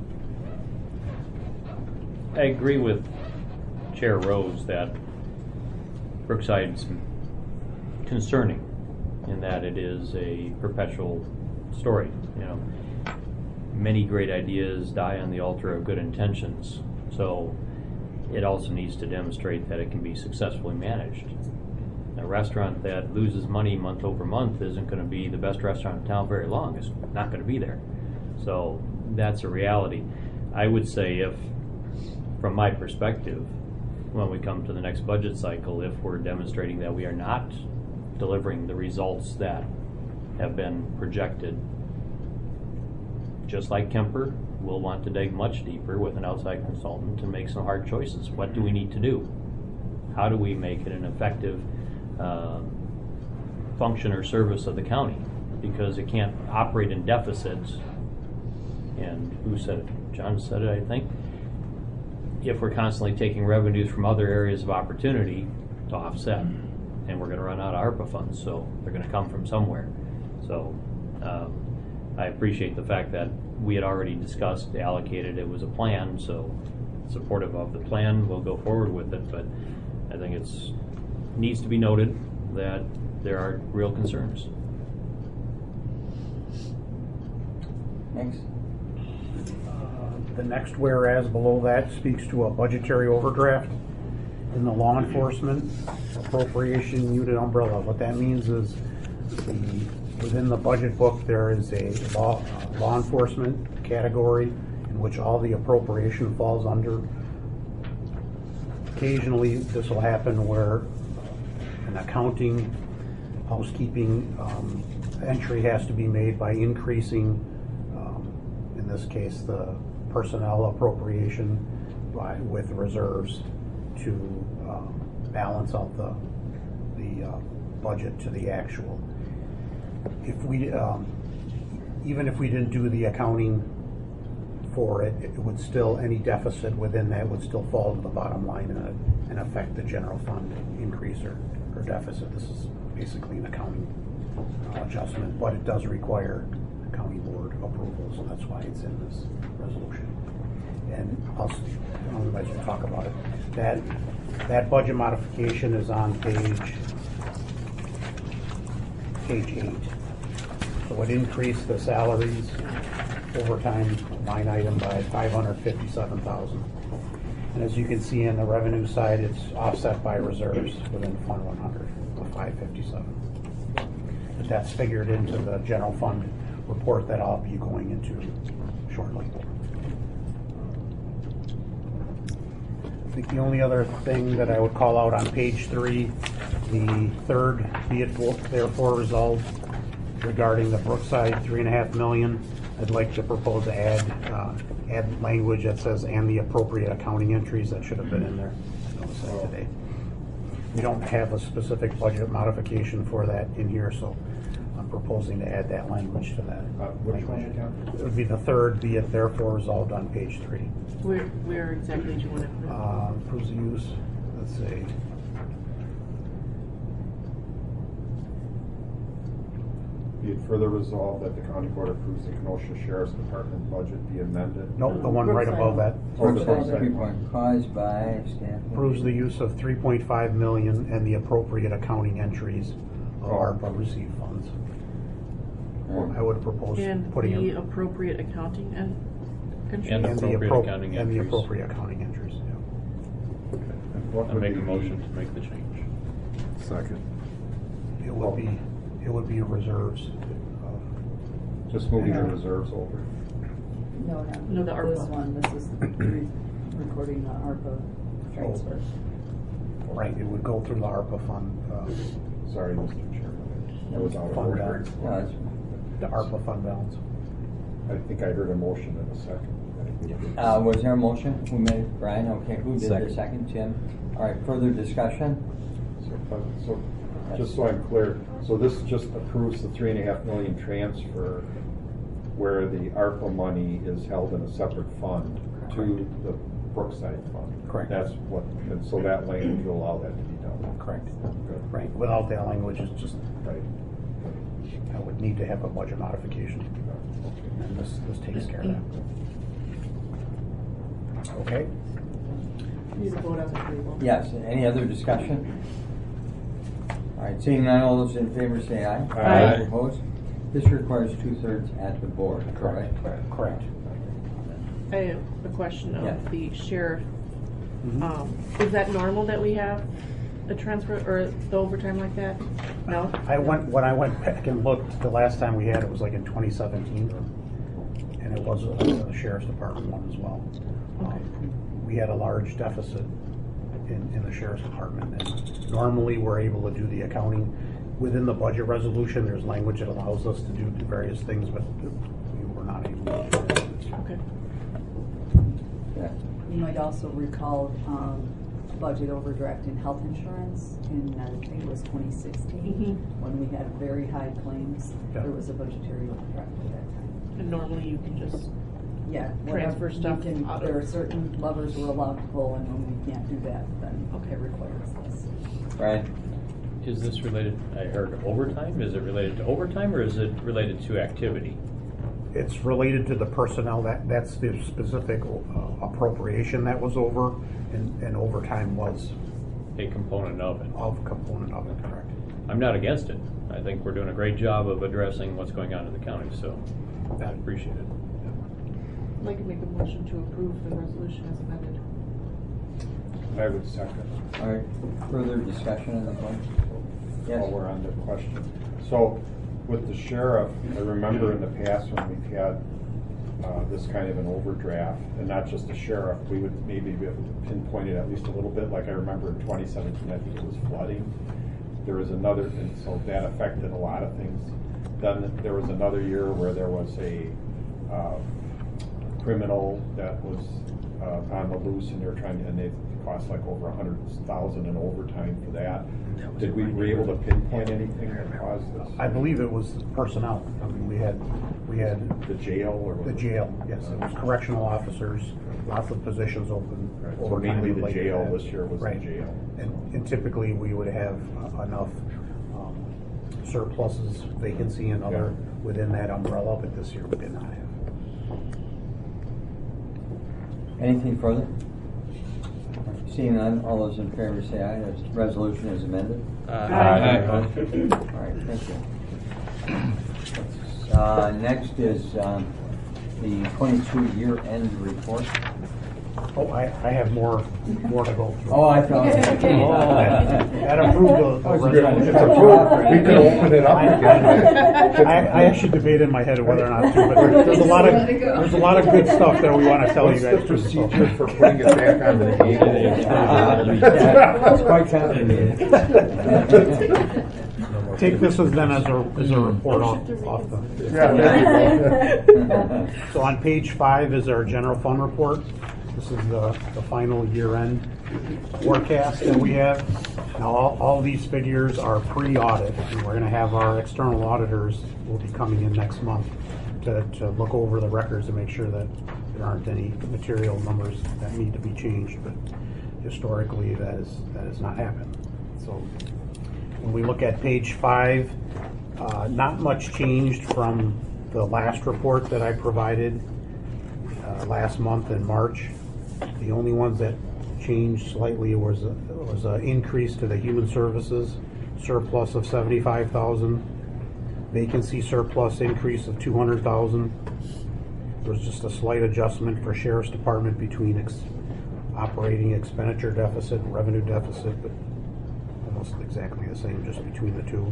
I agree with Chair Rose that Brookside's concerning in that it is a perpetual story. You know, many great ideas die on the altar of good intentions. So it also needs to demonstrate that it can be successfully managed. A restaurant that loses money month over month isn't going to be the best restaurant in town very long. It's not going to be there. So that's a reality. I would say if, from my perspective, when we come to the next budget cycle, if we're demonstrating that we are not delivering the results that have been projected, just like Kemper, we'll want to dig much deeper with an outside consultant to make some hard choices. What do we need to do? How do we make it an effective uh, function or service of the county? Because it can't operate in deficits. And who said it? John said it, I think. If we're constantly taking revenues from other areas of opportunity to offset, and we're going to run out of ARPA funds, so they're going to come from somewhere. So um, I appreciate the fact that we had already discussed, allocated, it was a plan, so supportive of the plan, we'll go forward with it, but I think it's needs to be noted that there are real concerns. Thanks. The next whereas below that speaks to a budgetary overdraft in the law enforcement appropriation unit umbrella. What that means is the, within the budget book there is a law, uh, law enforcement category in which all the appropriation falls under. Occasionally this will happen where an accounting, housekeeping um, entry has to be made by increasing, um, in this case, the personnel appropriation by, with reserves to um, balance out the the uh, budget to the actual. If we, um, even if we didn't do the accounting for it, it would still, any deficit within that would still fall to the bottom line and, and affect the general fund increase or, or deficit. This is basically an accounting uh, adjustment, but it does require county board approval, so that's why it's in this resolution. and I'll, I'll let you talk about it. That, that budget modification is on page, page eight. So it increased the salaries overtime line item by five hundred fifty-seven thousand. And as you can see in the revenue side, it's offset by reserves within Fund one hundred, the five fifty-seven. But that's figured into the general fund report that I'll be going into shortly. I think the only other thing that I would call out on page three, the third, be it therefore resolved regarding the Brookside three and a half million, I'd like to propose to add, uh, add language that says, and the appropriate accounting entries. That should have been in there. I noticed that today. We don't have a specific budget modification for that in here, so I'm proposing to add that language to that. Uh, which one again? It would be the third, be it therefore resolved on page three. Where, where exactly do you want to put it? Uh, approves the use, let's see. Be it further resolved that the county board approves the Kenosha Sheriff's Department budget be amended. Nope, the one right above that. Oh, the Brookside Brookside three one. point caused by staff. Approves the use of three point five million and the appropriate accounting entries of Oh. ARPA received funds. I would propose And putting the in. appropriate accounting and entries? And And the appropriate appro- accounting And the entries. appropriate accounting entries, yeah. And what I would make be a the- motion to make the change. Second. It would be, it would be reserves. Just moving the reserves over. No, not No, the this ARPA. one, this is re- recording the ARPA transfer. Right, it would go through the ARPA fund, uh, Sorry, Mister Chairman. I was out of Fund order. balance. Uh, the ARPA fund balance. I think I heard a motion in a second. Uh, was there a motion? Who made it? Brian? Okay, who did the Second. second? Tim? All right, further discussion? So, but- so, just so I'm clear, so this just approves the three and a half million transfer where the ARPA money is held in a separate fund to the Brookside fund. Correct. That's what, and so that language will allow that to be done. Correct. Good. Right, without that language, it's just, Right. I would need to have a budget modification. And this, this takes care of that. Okay? Need to vote on the table. Yes, any other discussion? All right, seeing none, all those in favor say aye. Aye. Opposed? This requires two-thirds at the board, correct? Correct. I have a question Yeah. of the sheriff. Mhm. Um, is that normal that we have a transfer or the overtime like that? No? I went, when I went back and looked, the last time we had it was like in twenty seventeen. And it was a a sheriff's department one as well. Um, We had a large deficit in, in the sheriff's department. And normally, we're able to do the accounting. Within the budget resolution, there's language that allows us to do various things, but we were not able to do that. Okay. Yeah. You might also recall um, budget overdraft in health insurance in, I think it was twenty sixteen, when we had very high claims. Yeah. There was a budgetary overdraft at that time. And normally you can just, Yeah. Transfer whatever- you stuff can- out of- There are certain levers we're allowed to pull, and when we can't do that, then Okay. it requires this. Right? Is this related, I heard overtime, is it related to overtime or is it related to activity? It's related to the personnel, that, that's the specific uh, appropriation that was over, and, and overtime was A component of it. of component of it, correct? I'm not against it. I think we're doing a great job of addressing what's going on in the county, so I appreciate it. I'd like to make a motion to approve the resolution as amended. I would second. All right, further discussion on the point? Yes. While we're on the question. So with the sheriff, I remember in the past when we've had uh, this kind of an overdraft, and not just the sheriff, we would maybe be able to pinpoint it at least a little bit. Like I remember in twenty seventeen, I think it was flooding. There was another, and so that affected a lot of things. Then there was another year where there was a uh, criminal that was uh, on the loose, and they were trying to, and they cost like over a hundred thousand in overtime for that. Did we, were able to pinpoint anything that caused this? I believe it was personnel. I mean, we had, we had The jail or? the jail, yes, it was correctional officers, lots of positions open. Right, so overtime mainly the related to jail that. this year was the Right. jail. And, and typically, we would have uh, enough um, surpluses, vacancy and other within that umbrella, but this year we did not have. Anything further? Seeing none, all those in favor say aye. This resolution is amended. Uh, Aye. All right, thank you. Uh, next is um, the twenty-two year-end report. Oh, I, I have more more to go through. Oh, I thought. That that approved the, the resolution. It's approved. We could open it up again. I, I actually debated in my head whether or not to, but there, there's a lot of there's a lot of good stuff that we want to tell What's you the guys. procedure for putting it back on the game? It's quite complicated. Take this as then as a as a report off, off the. Yeah, there you go. So on page five is our general fund report. This is the, the final year-end forecast that we have. Now, all, all these figures are pre-audit, and we're going to have our external auditors will be coming in next month to, to look over the records and make sure that there aren't any material numbers that need to be changed. But historically, that is that has not happened. So when we look at page five, uh, not much changed from the last report that I provided uh, last month in March. The only ones that changed slightly was a, was an increase to the human services surplus of seventy-five thousand, vacancy surplus increase of two hundred thousand. There was just a slight adjustment for sheriff's department between ex- operating expenditure deficit and revenue deficit, but almost exactly the same just between the two.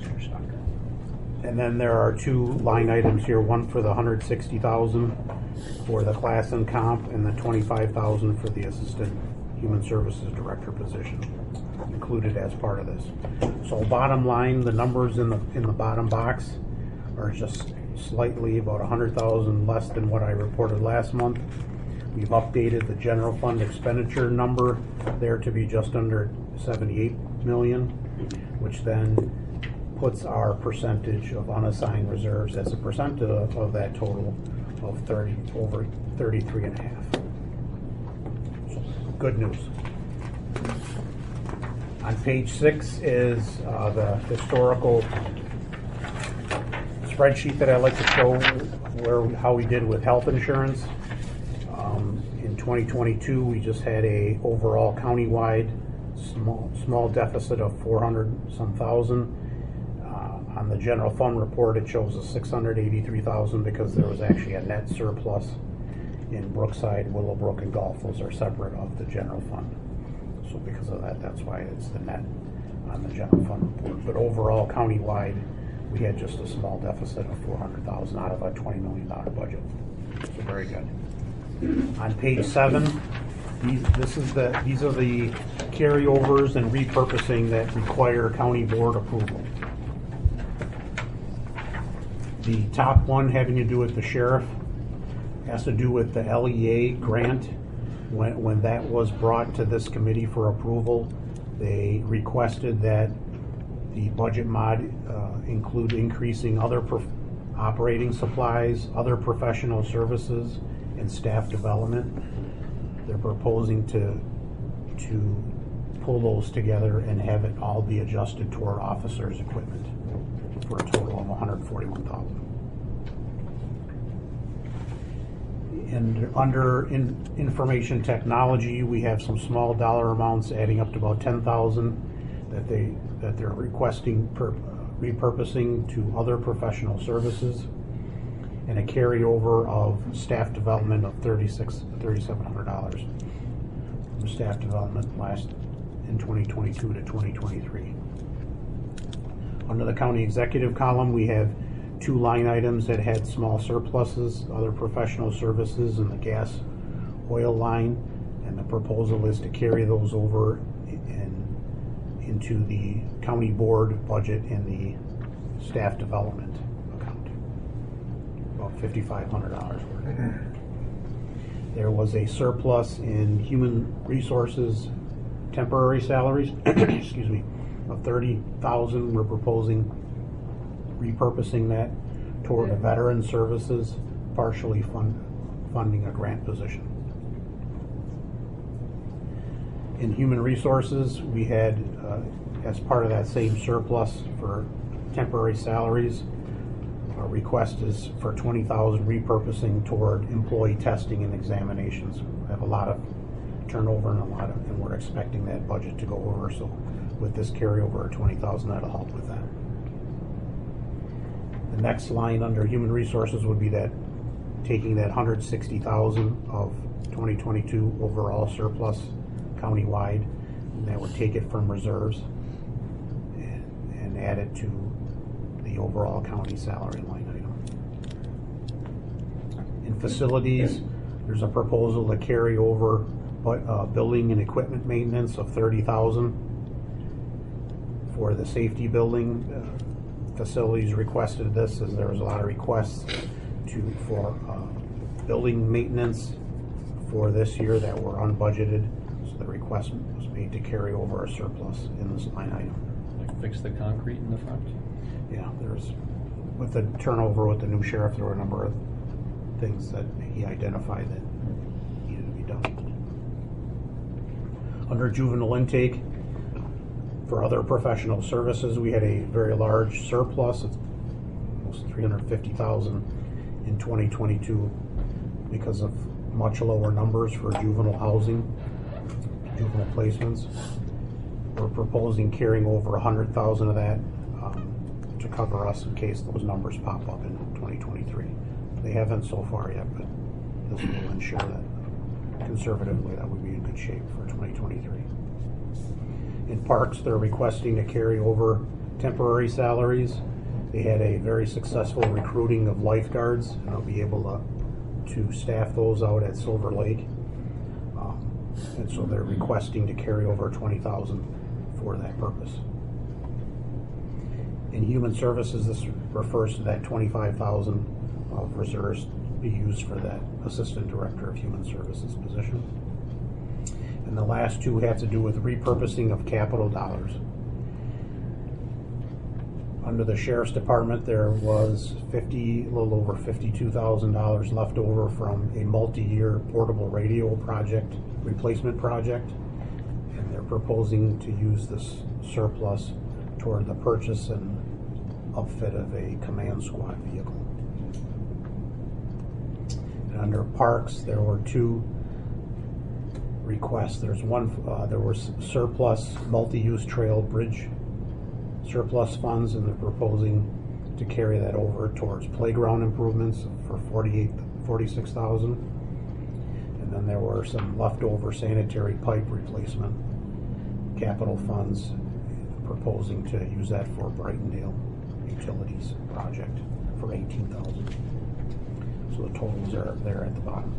And then there are two line items here, one for the one hundred sixty thousand for the class and comp, and the twenty-five thousand for the assistant human services director position included as part of this. So bottom line, the numbers in the in the bottom box are just slightly about one hundred thousand less than what I reported last month. We've updated the general fund expenditure number there to be just under seventy-eight million, which then puts our percentage of unassigned reserves as a percent of, of that total of thirty over thirty-three and a half. So, good news. On page six is uh, the historical spreadsheet that I like to show where how we did with health insurance. Um, in twenty twenty-two, we just had a overall countywide small small deficit of four hundred some thousand. On the general fund report, it shows a six hundred eighty-three thousand because there was actually a net surplus in Brookside, Willowbrook, and Gulf. Those are separate off the general fund. So because of that, that's why it's the net on the general fund report. But overall, countywide, we had just a small deficit of four hundred thousand out of a twenty million dollars budget. So very good. On page seven, these, this is the, these are the carryovers and repurposing that require county board approval. The top one having to do with the sheriff has to do with the L E A grant. When, when that was brought to this committee for approval, they requested that the budget mod uh, include increasing other prof- operating supplies, other professional services, and staff development. They're proposing to to pull those together and have it all be adjusted toward officers' equipment for a total of one hundred forty-one thousand. And under in information technology, we have some small dollar amounts adding up to about ten thousand that they that they're requesting per, uh, repurposing to other professional services, and a carryover of staff development of thirty-six thirty-seven hundred dollars from staff development last in twenty twenty-two to twenty twenty-three. Under the county executive column, we have two line items that had small surpluses, other professional services and the gas oil line, and the proposal is to carry those over in, into the county board budget in the staff development account, about fifty-five hundred dollars worth. There was a surplus in human resources temporary salaries, excuse me, of thirty thousand. We're proposing repurposing that toward a veteran services, partially fund, funding a grant position. In human resources, we had, uh, as part of that same surplus for temporary salaries, Our request is for twenty thousand repurposing toward employee testing and examinations. We have a lot of turnover and a lot of, and we're expecting that budget to go over. So with this carryover of twenty thousand, that'll help with that. The next line under human resources would be that taking that one hundred sixty thousand of twenty twenty-two overall surplus countywide, and that would take it from reserves and, and add it to the overall county salary line item. In facilities, there's a proposal to carry over but, uh, building and equipment maintenance of thirty thousand for the safety building. Uh, facilities requested this as there was a lot of requests to for uh, building maintenance for this year that were unbudgeted. So the request was made to carry over a surplus in this line item. Like fix the concrete in the front? Yeah, there's, with the turnover with the new sheriff, there were a number of things that he identified that needed to be done. Under juvenile intake, for other professional services, we had a very large surplus. It's almost three hundred fifty thousand in twenty twenty-two because of much lower numbers for juvenile housing, juvenile placements. We're proposing carrying over one hundred thousand of that um, to cover us in case those numbers pop up in twenty twenty-three. They haven't so far yet, but this will ensure that conservatively that would be in good shape for twenty twenty-three. In parks, they're requesting to carry over temporary salaries. They had a very successful recruiting of lifeguards, and they'll be able to, to staff those out at Silver Lake. Um, and so they're requesting to carry over twenty thousand for that purpose. In human services, this refers to that twenty-five thousand of reserves to be used for that assistant director of human services position. And the last two have to do with repurposing of capital dollars. Under the sheriff's department, there was fifty, a little over fifty-two thousand dollars left over from a multi-year portable radio project, replacement project. And they're proposing to use this surplus toward the purchase and upfit of a command squad vehicle. And under parks, there were two requests. There's one, uh, there was surplus multi-use trail bridge surplus funds, and they're proposing to carry that over towards playground improvements for forty-eight, forty-six thousand. And then there were some leftover sanitary pipe replacement capital funds, proposing to use that for Brightondale utilities project for eighteen thousand. So the totals are there at the bottom.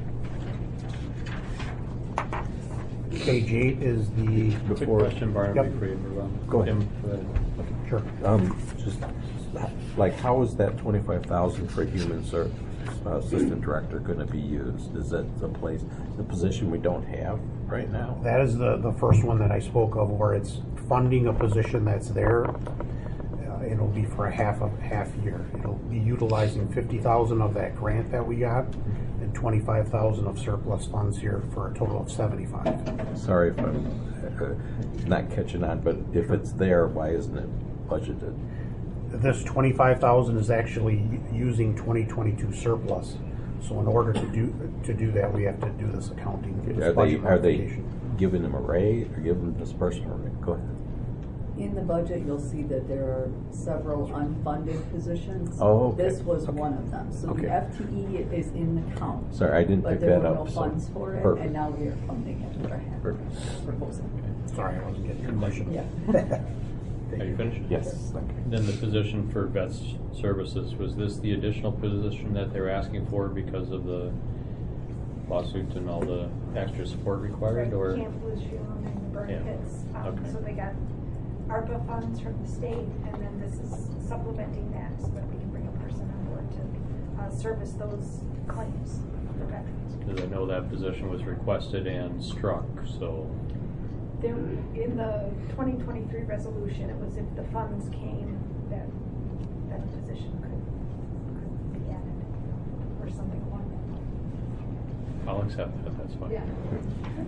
Page eight is the Quick question, Barnum, Yep. before you move on. Go ahead. Tim, go ahead. Sure. Um, just like, how is that twenty-five thousand for human ser- uh, assistant director going to be used? Is that the place, the position we don't have right now? That is the, the first one that I spoke of, where it's funding a position that's there. Uh, it'll be for a half of half year. It'll be utilizing fifty thousand of that grant that we got, and twenty-five thousand of surplus funds here for a total of seventy-five. Sorry if I'm uh, not catching on, but if it's there, why isn't it budgeted? This twenty-five thousand is actually using twenty twenty-two surplus. So in order to do to do that, we have to do this accounting. This Are they budget are they modification. giving them a raise or giving this person a raise? Go ahead. In the budget, you'll see that there are several unfunded positions. Oh, okay. This was Okay. one of them. So Okay. the F T E is in the count. Sorry, I didn't but pick there that were up, no so- funds for it, Perfect. and now we are funding it with our hand Perfect. proposal. Sorry, I wasn't getting your question. Yeah. Are you finished? Yes. Thank you. Then the position for vets services, was this the additional position that they're asking for because of the lawsuit and all the extra support required, or? Camp Blue Shield and the burn Yeah. pits. Um, Okay. So they got ARPA funds from the state, and then this is supplementing that so that we can bring a person on board to uh, service those claims for veterans. Because I know that position was requested and struck, so. There, in the twenty twenty-three resolution, it was if the funds came, that, that a position could, could be added or something along that line. I'll accept that, that's fine. Yeah.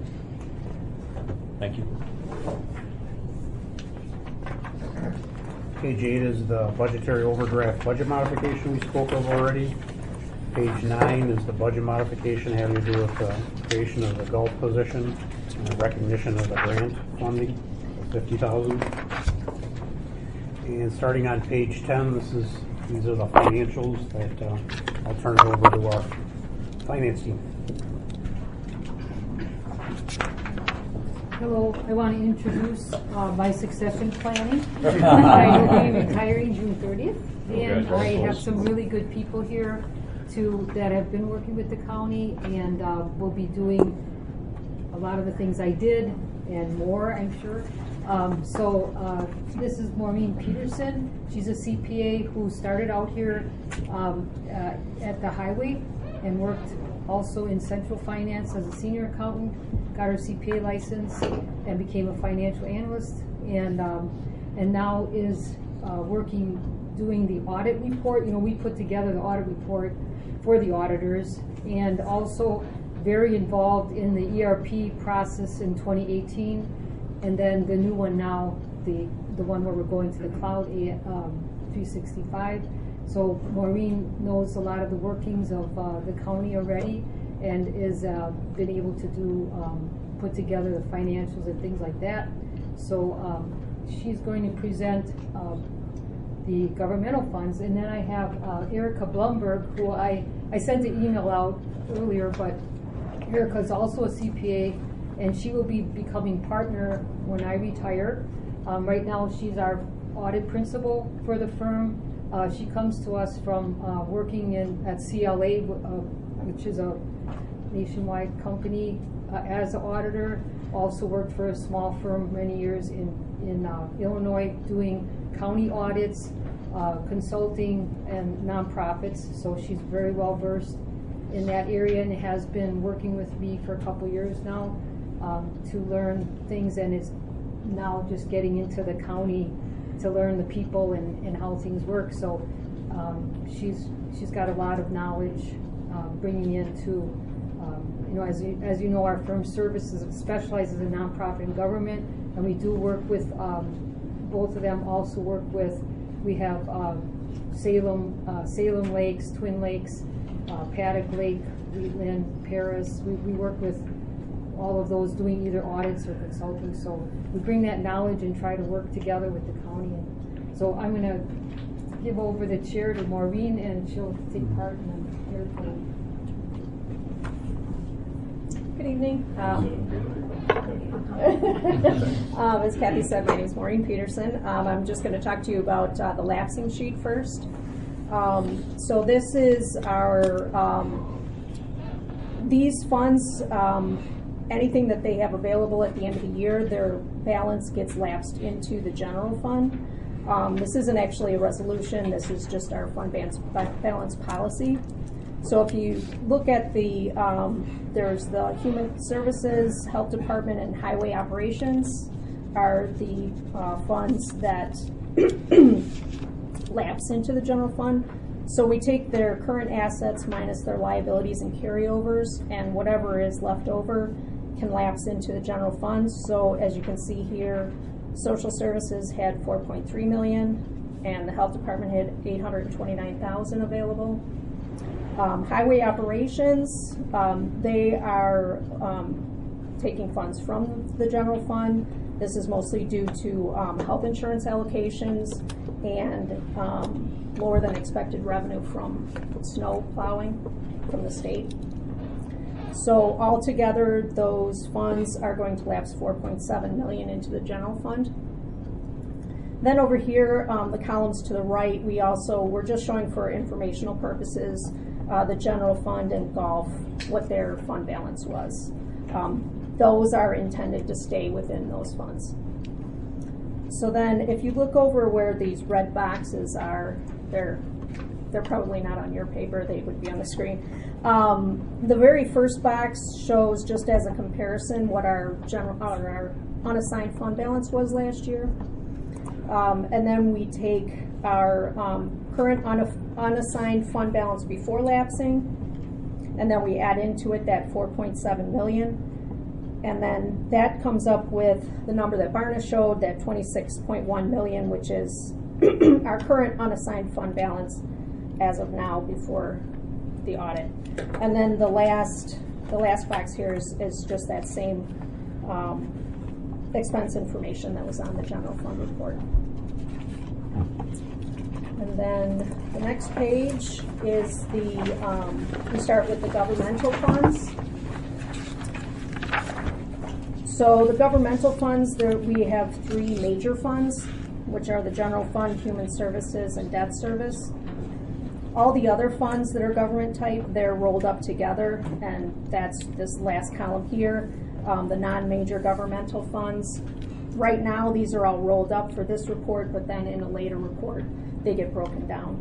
Thank you. Page eight is the budgetary overdraft budget modification we spoke of already. Page nine is the budget modification having to do with the creation of the golf position and the recognition of the grant funding of fifty thousand. And starting on page ten, this is these are the financials that uh, I'll turn it over to our finance team. Hello, I want to introduce uh, my succession planning. I will be retiring June thirtieth, and I have some really good people here to that have been working with the county, and uh, will be doing a lot of the things I did and more, I'm sure. Um, so uh, this is Maureen Peterson. She's a C P A who started out here um, uh, at the highway and worked also in central finance as a senior accountant, got her C P A license and became a financial analyst, and um, and now is uh, working doing the audit report. You know, we put together the audit report for the auditors, and also very involved in the E R P process in twenty eighteen, and then the new one now, the the one where we're going to the cloud um, three sixty-five. So Maureen knows a lot of the workings of uh, the county already, and is uh, been able to do um, put together the financials and things like that. So um, she's going to present uh, the governmental funds, and then I have uh, Erica Blumberg, who I I sent the email out earlier, but Erica is also a C P A, and she will be becoming partner when I retire. Um, right now, she's our audit principal for the firm. Uh, she comes to us from uh, working in at C L A, uh, which is a nationwide company, uh, as an auditor. Also worked for a small firm many years in in uh, Illinois doing county audits, uh, consulting, and nonprofits. So she's very well versed in that area, and has been working with me for a couple years now um, to learn things, and is now just getting into the county to learn the people and, and how things work. So um, she's she's got a lot of knowledge uh, bringing into, um, you know, as you, as you know, our firm services specializes in nonprofit and government, and we do work with um, both of them. Also work with, we have um, Salem uh, Salem Lakes, Twin Lakes, uh, Paddock Lake, Wheatland, Paris. We, we work with all of those doing either audits or consulting. So we bring that knowledge and try to work together with the county. And so I'm going to give over the chair to Maureen, and she'll take part in the airplane. Good evening. Um, um, as Kathy said, my name is Maureen Peterson. Um, I'm just going to talk to you about uh, the lapsing sheet first. Um, so this is our, um, these funds, um, anything that they have available at the end of the year, their balance gets lapsed into the general fund. Um, this isn't actually a resolution, this is just our fund balance, balance policy. So if you look at the, um, there's the Human Services, Health Department, and Highway Operations are the uh, funds that lapse into the general fund. So we take their current assets minus their liabilities and carryovers, and whatever is left over can lapse into the general fund. So as you can see here, Social Services had four point three million, and the Health Department had eight hundred twenty-nine thousand available. Um, highway Operations, um, they are um, taking funds from the general fund. This is mostly due to um, health insurance allocations and um, lower than expected revenue from snow plowing from the state. So altogether, those funds are going to lapse four point seven million dollars into the general fund. Then over here, um, the columns to the right, we also, we're just showing for informational purposes, uh, the general fund and golf, what their fund balance was. Um, those are intended to stay within those funds. So then if you look over where these red boxes are, they're they're probably not on your paper, they would be on the screen. Um, the very first box shows, just as a comparison, what our general or our unassigned fund balance was last year. Um, and then we take our um, current un unassigned fund balance before lapsing, and then we add into it that four point seven million dollars. And then that comes up with the number that Barna showed, that twenty-six point one million dollars, which is our current unassigned fund balance as of now before the audit. And then the last, the last box here is, is just that same um, expense information that was on the general fund report. And then the next page is the, um, we start with the governmental funds. So the governmental funds, there we have three major funds, which are the general fund, human services, and debt service. All the other funds that are government type, they're rolled up together, and that's this last column here, um, the non-major governmental funds. Right now, these are all rolled up for this report, but then in a later report, they get broken down.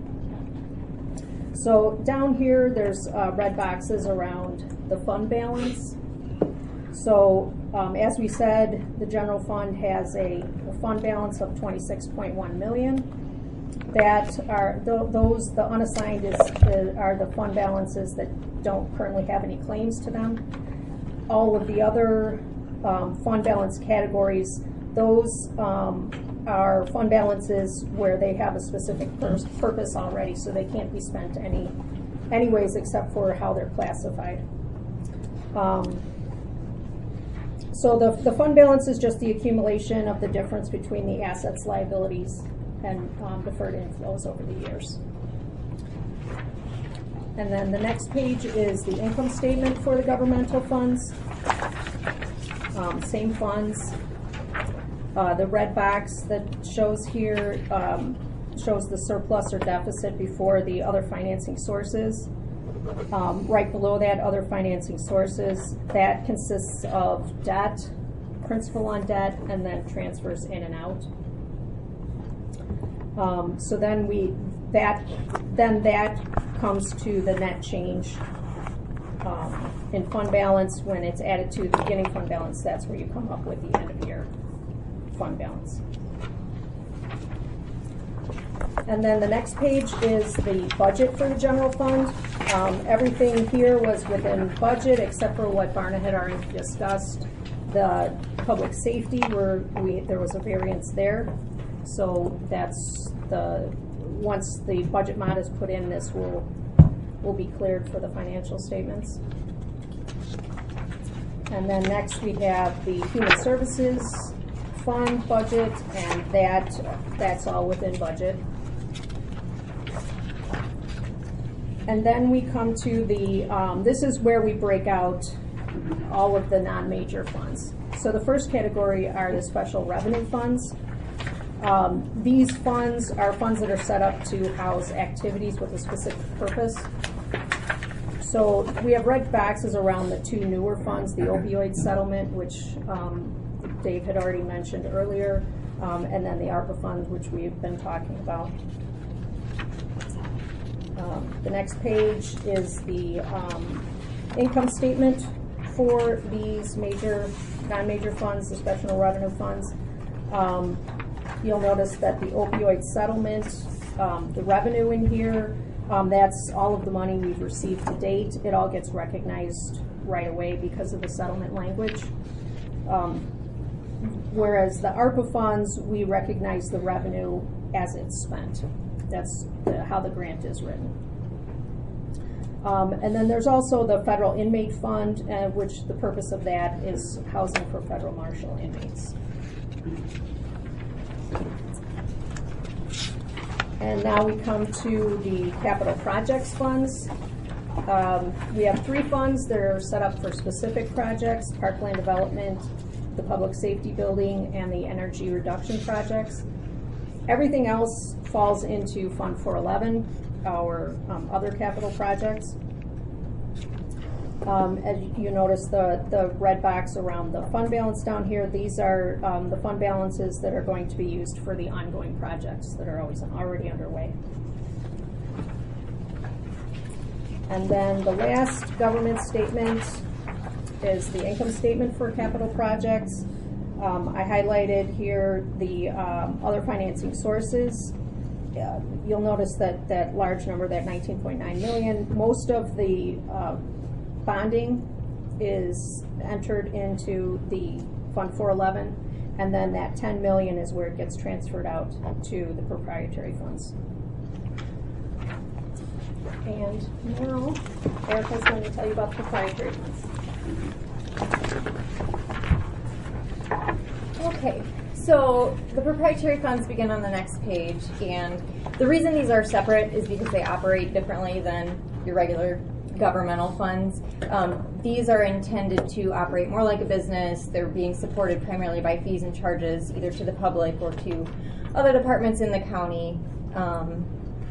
So down here, there's uh, red boxes around the fund balance. So um, as we said, the general fund has a, a fund balance of twenty-six point one million. That are th those the unassigned is the, are the fund balances that don't currently have any claims to them. All of the other um, fund balance categories, those um, are fund balances where they have a specific pur purpose already, so they can't be spent any anyways except for how they're classified. Um, So the, the fund balance is just the accumulation of the difference between the assets, liabilities, and um, deferred inflows over the years. And then the next page is the income statement for the governmental funds. Um, same funds. Uh, the red box that shows here um, shows the surplus or deficit before the other financing sources. Um, right below that, other financing sources, that consists of debt, principal on debt, and then transfers in and out. Um, so then we that then that comes to the net change um, in fund balance. When it's added to the beginning fund balance, that's where you come up with the end of year fund balance. And then the next page is the budget for the general fund. Um, everything here was within budget except for what Barna had already discussed. The public safety, where we there was a variance there. So that's the once the budget mod is put in, this will will be cleared for the financial statements. And then next we have the human services fund budget, and that that's all within budget. And then we come to the, um, this is where we break out all of the non-major funds. So the first category are the special revenue funds. Um, these funds are funds that are set up to house activities with a specific purpose. So we have red boxes around the two newer funds, the opioid settlement, which um, Dave had already mentioned earlier, um, and then the ARPA funds, which we've been talking about. Um, the next page is the um, income statement for these major, non-major funds, the special revenue funds. Um, you'll notice that the opioid settlement, um, the revenue in here, um, that's all of the money we've received to date. It all gets recognized right away because of the settlement language. Um, whereas the ARPA funds, we recognize the revenue as it's spent. That's the, how the grant is written. Um, and then there's also the federal inmate fund, uh, which the purpose of that is housing for federal marshal inmates. And now we come to the capital projects funds. Um, we have three funds that are set up for specific projects: parkland development, the public safety building, and the energy reduction projects. Everything else falls into Fund four eleven, our um, other capital projects. Um, as you notice, the, the red box around the fund balance down here, these are um, the fund balances that are going to be used for the ongoing projects that are always already underway. And then the last government statement is the income statement for capital projects. Um, I highlighted here the um, other financing sources. Uh, you'll notice that that large number, that nineteen point nine million, most of the uh, bonding is entered into the Fund four eleven, and then that ten million is where it gets transferred out to the proprietary funds. And now Erica's going to tell you about the proprietary funds. Okay, so the proprietary funds begin on the next page, and the reason these are separate is because they operate differently than your regular governmental funds. Um, these are intended to operate more like a business. They're being supported primarily by fees and charges, either to the public or to other departments in the county, um,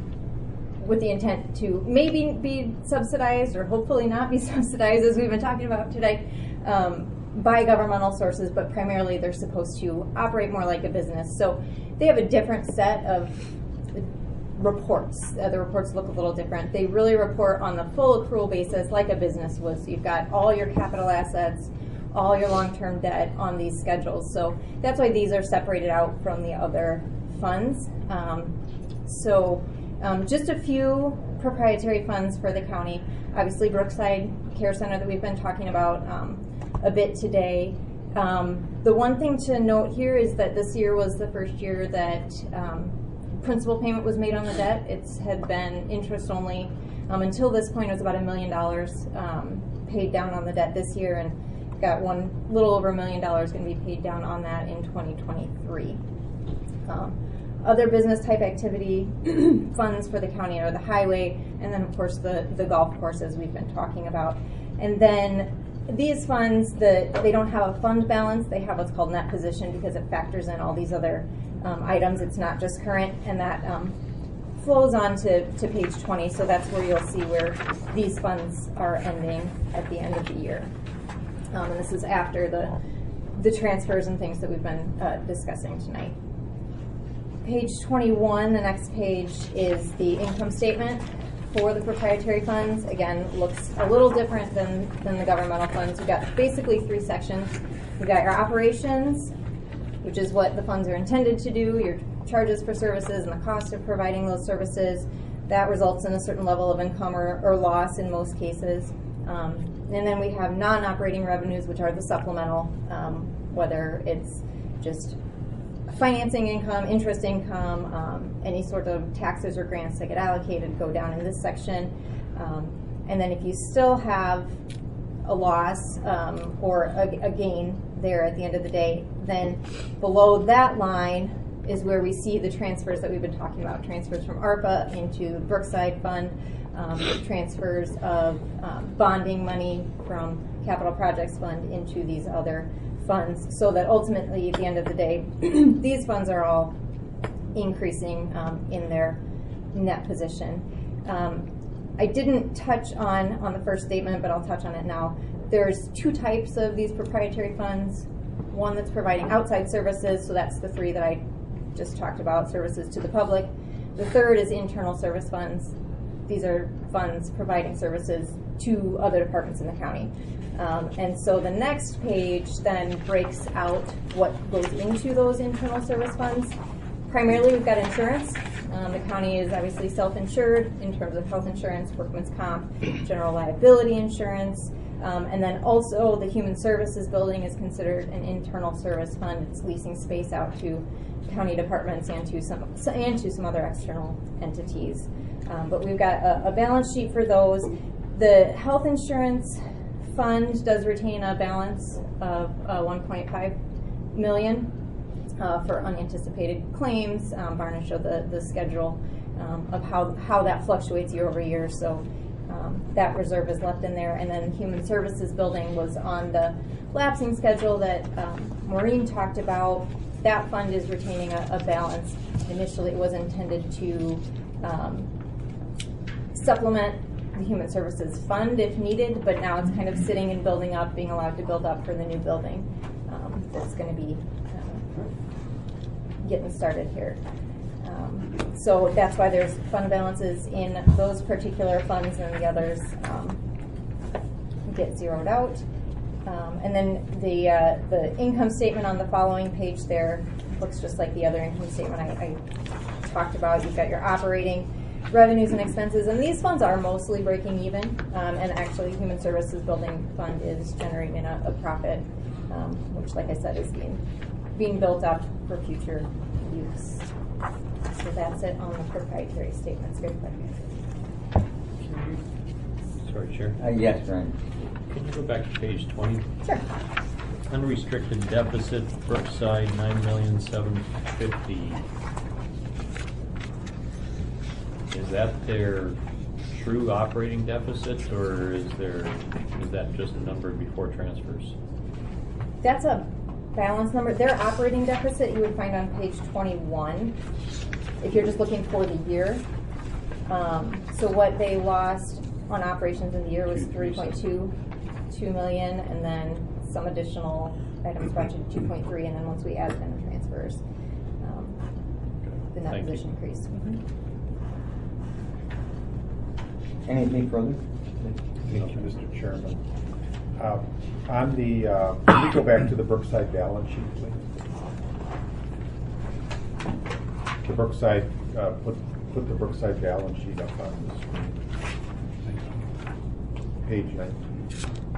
with the intent to maybe be subsidized or hopefully not be subsidized, as we've been talking about today, um, by governmental sources, but primarily they're supposed to operate more like a business. So they have a different set of reports. Uh, the reports look a little different. They really report on the full accrual basis like a business would. So you've got all your capital assets, all your long-term debt on these schedules. So that's why these are separated out from the other funds. Um, so um, just a few proprietary funds for the county. Obviously Brookside Care Center that we've been talking about um, a bit today. Um, the one thing to note here is that this year was the first year that um, principal payment was made on the debt. It's had been interest only. Um, until this point, it was about a million dollars um, paid down on the debt this year, and got one little over a million dollars going to be paid down on that in twenty twenty-three. Um, other business type activity funds for the county are the highway, and then of course the, the golf courses we've been talking about. And then these funds, the, they don't have a fund balance. They have what's called net position because it factors in all these other um, items. It's not just current, and that um, flows on to, to page twenty. So that's where you'll see where these funds are ending at the end of the year. Um, and this is after the, the transfers and things that we've been uh, discussing tonight. Page twenty-one, the next page, is the income statement for the proprietary funds. Again, looks a little different than, than the governmental funds. We've got basically three sections. We've got your operations, which is what the funds are intended to do, your charges for services and the cost of providing those services. That results in a certain level of income or, or loss in most cases. Um, and then we have non-operating revenues, which are the supplemental, um, whether it's just financing income, interest income, um, any sort of taxes or grants that get allocated go down in this section. Um, and then if you still have a loss um, or a, a gain there at the end of the day, then below that line is where we see the transfers that we've been talking about, transfers from ARPA into the Brookside Fund, um, transfers of um, bonding money from Capital Projects Fund into these other funds, so that ultimately at the end of the day these funds are all increasing um, in their net position. Um, I didn't touch on on the first statement, but I'll touch on it now. There's two types of these proprietary funds. One that's providing outside services, so that's the three that I just talked about, services to the public. The third is internal service funds. These are funds providing services to other departments in the county. Um, and so the next page then breaks out what goes into those internal service funds. Primarily, we've got insurance. Um, the county is obviously self-insured in terms of health insurance, workman's comp, general liability insurance. Um, and then also the human services building is considered an internal service fund. It's leasing space out to county departments and to some and to some other external entities. Um, but we've got a, a balance sheet for those. The health insurance fund does retain a balance of uh, one point five million dollars uh, for unanticipated claims. Um, Barna showed the, the schedule um, of how, how that fluctuates year over year. So um, that reserve is left in there. And then human services building was on the lapsing schedule that um, Maureen talked about. That fund is retaining a, a balance. Initially, it was intended to um, supplement the Human Services Fund if needed, but now it's kind of sitting and building up, being allowed to build up for the new building um, that's going to be uh, getting started here. Um, so that's why there's fund balances in those particular funds, and the others um, get zeroed out. Um, and then the uh, the income statement on the following page there looks just like the other income statement I, I talked about. You've got your operating revenues and expenses, and these funds are mostly breaking even, um, and actually Human Services Building Fund is generating a, a profit, um, which, like I said, is being being built up for future use. So that's it on the proprietary statements. Good question. Sorry, Chair. Uh, yes, Brian. Can you go back to page twenty? Sure. Unrestricted deficit, Brookside, nine million seven fifty. Is that their true operating deficit, or is there is that just a number before transfers? That's a balance number. Their operating deficit you would find on page twenty-one if you're just looking for the year. Um, so what they lost on operations in the year was three point two two million, and then some additional items brought you to two point three, and then once we added in the transfers, um, the net Thank position you. increased. Mm-hmm. Anything further? Thank you, Mister Chairman. Uh, on the, uh, can we go back to the Brookside balance sheet, please? The Brookside, uh, put, put the Brookside balance sheet up on the screen. Page nineteen.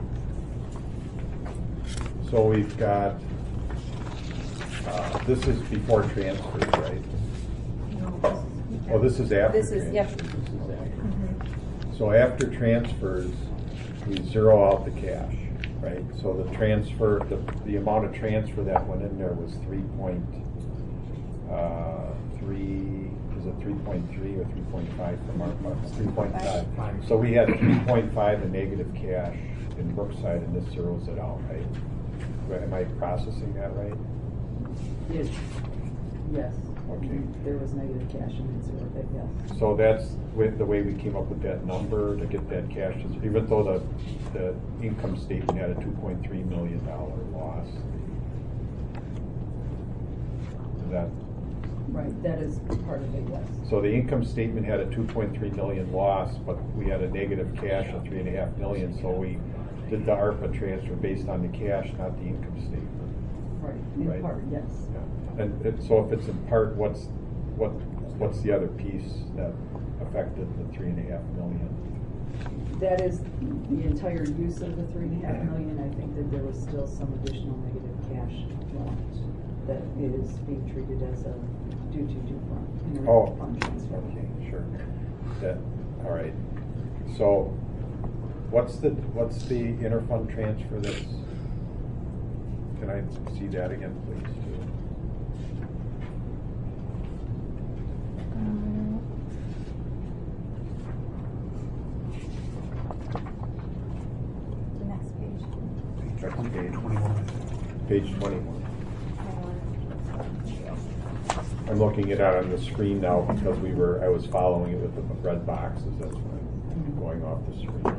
So we've got, uh, this is before transfers, right? Oh, this is after This is, yep. transfers. So after transfers, we zero out the cash, right? So the transfer, the, the amount of transfer that went in there was three point uh, three. Is it three point three or three point five from our funds? Three point five. So we had three point five in negative cash in Brookside, and this zeroes it out, right? Right, am I processing that right? Yes. Yes. Okay. There was negative cash in it, zero, but yes. So that's with the way we came up with that number to get that cash, even though the, the income statement had a two point three million dollar loss. Is that? Right, that is part of it, yes. So the income statement had a two point three million loss, but we had a negative cash of three and a half million, so we did the ARPA transfer based on the cash, not the income statement. Right, in Right. part, yes. Yeah. And it, so if it's in part, what's what what's the other piece that affected the three and a half million? That is the entire use of the three and a half million. I think that there was still some additional negative cash left that is being treated as a due to due fund. Oh, fund transfer. okay, sure. That, all right. So, what's the what's the interfund transfer? That's, can I see that again, please? Too? The next page. Next page. Page twenty-one. I'm looking at it on the screen now because we were, I was following it with the red boxes, that's why I'm going off the screen.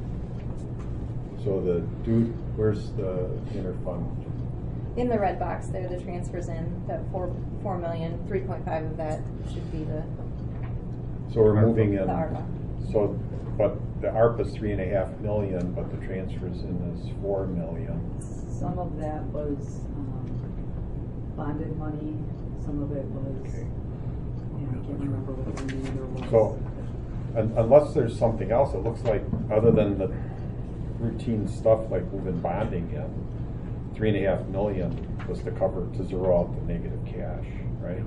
So the, do, where's the interfund? In the red box there, the transfers in, that four, four million, three point five of that should be the, So we're moving the in, ARPA. so, but the ARPA's three and a half million, but the transfers in is four million. Some of that was um, bonded money, some of it was, Okay. yeah, I can't remember what the remainder was. So, un- unless there's something else, it looks like, other than the routine stuff like moving bonding in, three and a half million was to cover, to zero out the negative cash, right?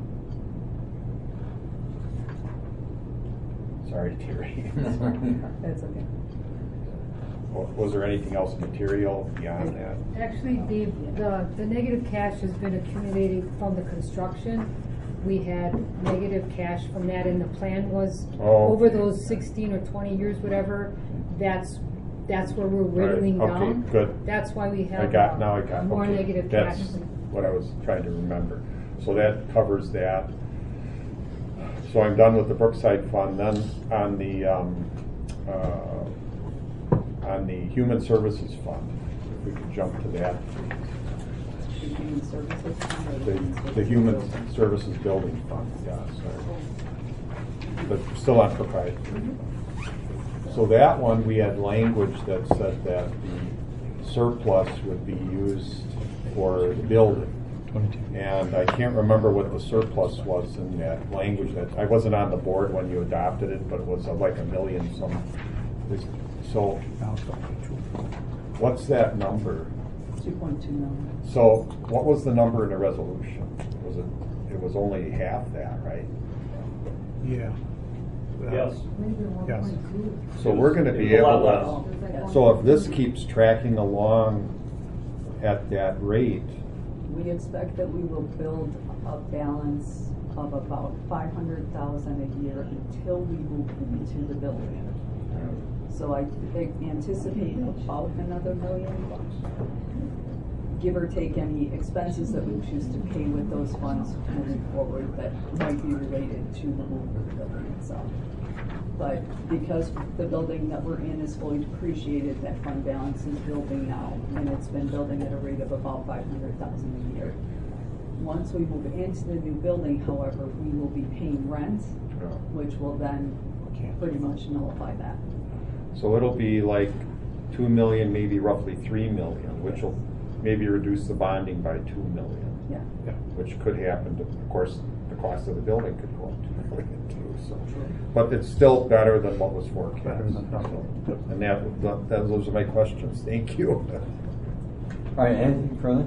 Sorry, Terry. That's okay. Was there anything else material beyond that? Actually, the, the, the negative cash has been accumulating from the construction. We had negative cash from that, and the plan was Oh. over those sixteen or twenty years, whatever, that's, that's where we're Right, whittling okay, down. good. That's why we I have got, uh, now I got, more okay. negative cash. That's what I was trying to remember. So that covers that. So I'm done with the Brookside Fund. Then on the, um, uh, on the Human Services Fund, if we could jump to that, please. The human services fund or The, the Human Services Building Fund, yeah, sorry. But still on proprietary. So that one, we had language that said that the surplus would be used for the building. And I can't remember what the surplus was in that language. That I wasn't on the board when you adopted it, but it was uh, like a million some. So, what's that number? two point two million. So what was the number in the resolution? Was it, it was only half that, right? Yeah. Yes. Yes. So we're gonna be It was a able lot to, less. so if this keeps tracking along at that rate, We expect that we will build a balance of about five hundred thousand a year until we move into the building. So I think- anticipate about another million, give or take any expenses that we choose to pay with those funds moving forward that might be related to the move of the building itself. But because the building that we're in is fully depreciated, that fund balance is building now, and it's been building at a rate of about five hundred thousand a year. Once we move into the new building, however, we will be paying rent, which will then pretty much nullify that. so it'll be like two million, maybe roughly three million, which will maybe reduce the bonding by two million. Yeah. Yeah, which could happen. To, of course, the cost of the building could go up two million too. So, but it's still better than what was forecast. So, and that, that, that those are my questions. Thank you. All right, anything further?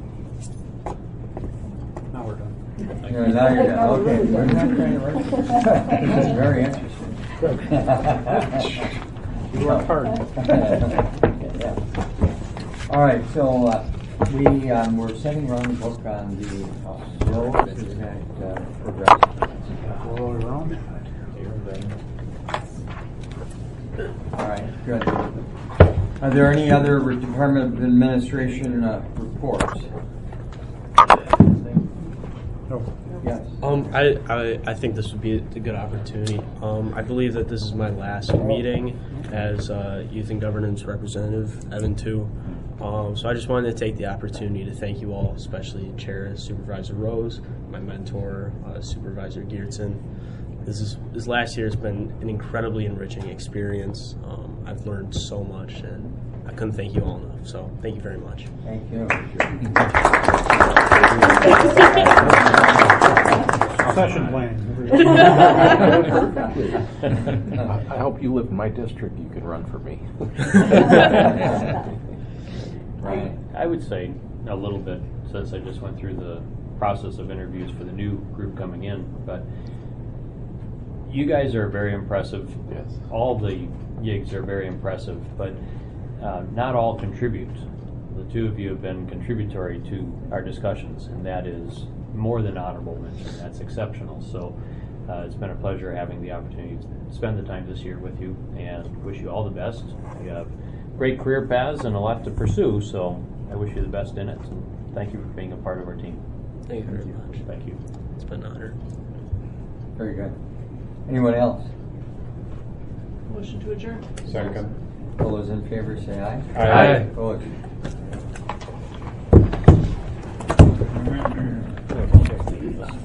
Now we're done. No, now you're done. Okay, we're not trying to rush this. This is very interesting. You worked hard. Yeah. All right, so uh, we um, we're sending around the book on the uh, road. Is that uh, progressive? Roll it around. All right, good. Are there any other Department of Administration uh, reports? No. Yes. Um, I, I, I think this would be a good opportunity. Um, I believe that this is my last meeting as uh, Youth and Governance Representative, Evan two. Um, so I just wanted to take the opportunity to thank you all, especially Chair Supervisor Rose, my mentor, uh, Supervisor Geertsen. This is this last year has been an incredibly enriching experience. Um, I've learned so much, and I couldn't thank you all enough. So thank you very much. Thank you. Session planning. I hope you live in my district. You can run for me. Right. I would say a little bit, since I just went through the process of interviews for the new group coming in, but you guys are very impressive. Yes. All the gigs are very impressive, but uh, not all contribute. The two of you have been contributory to our discussions, and that is more than honorable mention. That's exceptional. So uh, it's been a pleasure having the opportunity to spend the time this year with you, and wish you all the best. You have great career paths and a lot to pursue, so I wish you the best in it. And thank you for being a part of our team. Thank you very much. Thank you. It's been an honor. Very good. Anyone else? Motion to adjourn. Second. All those in favor say aye. Aye. Opposed?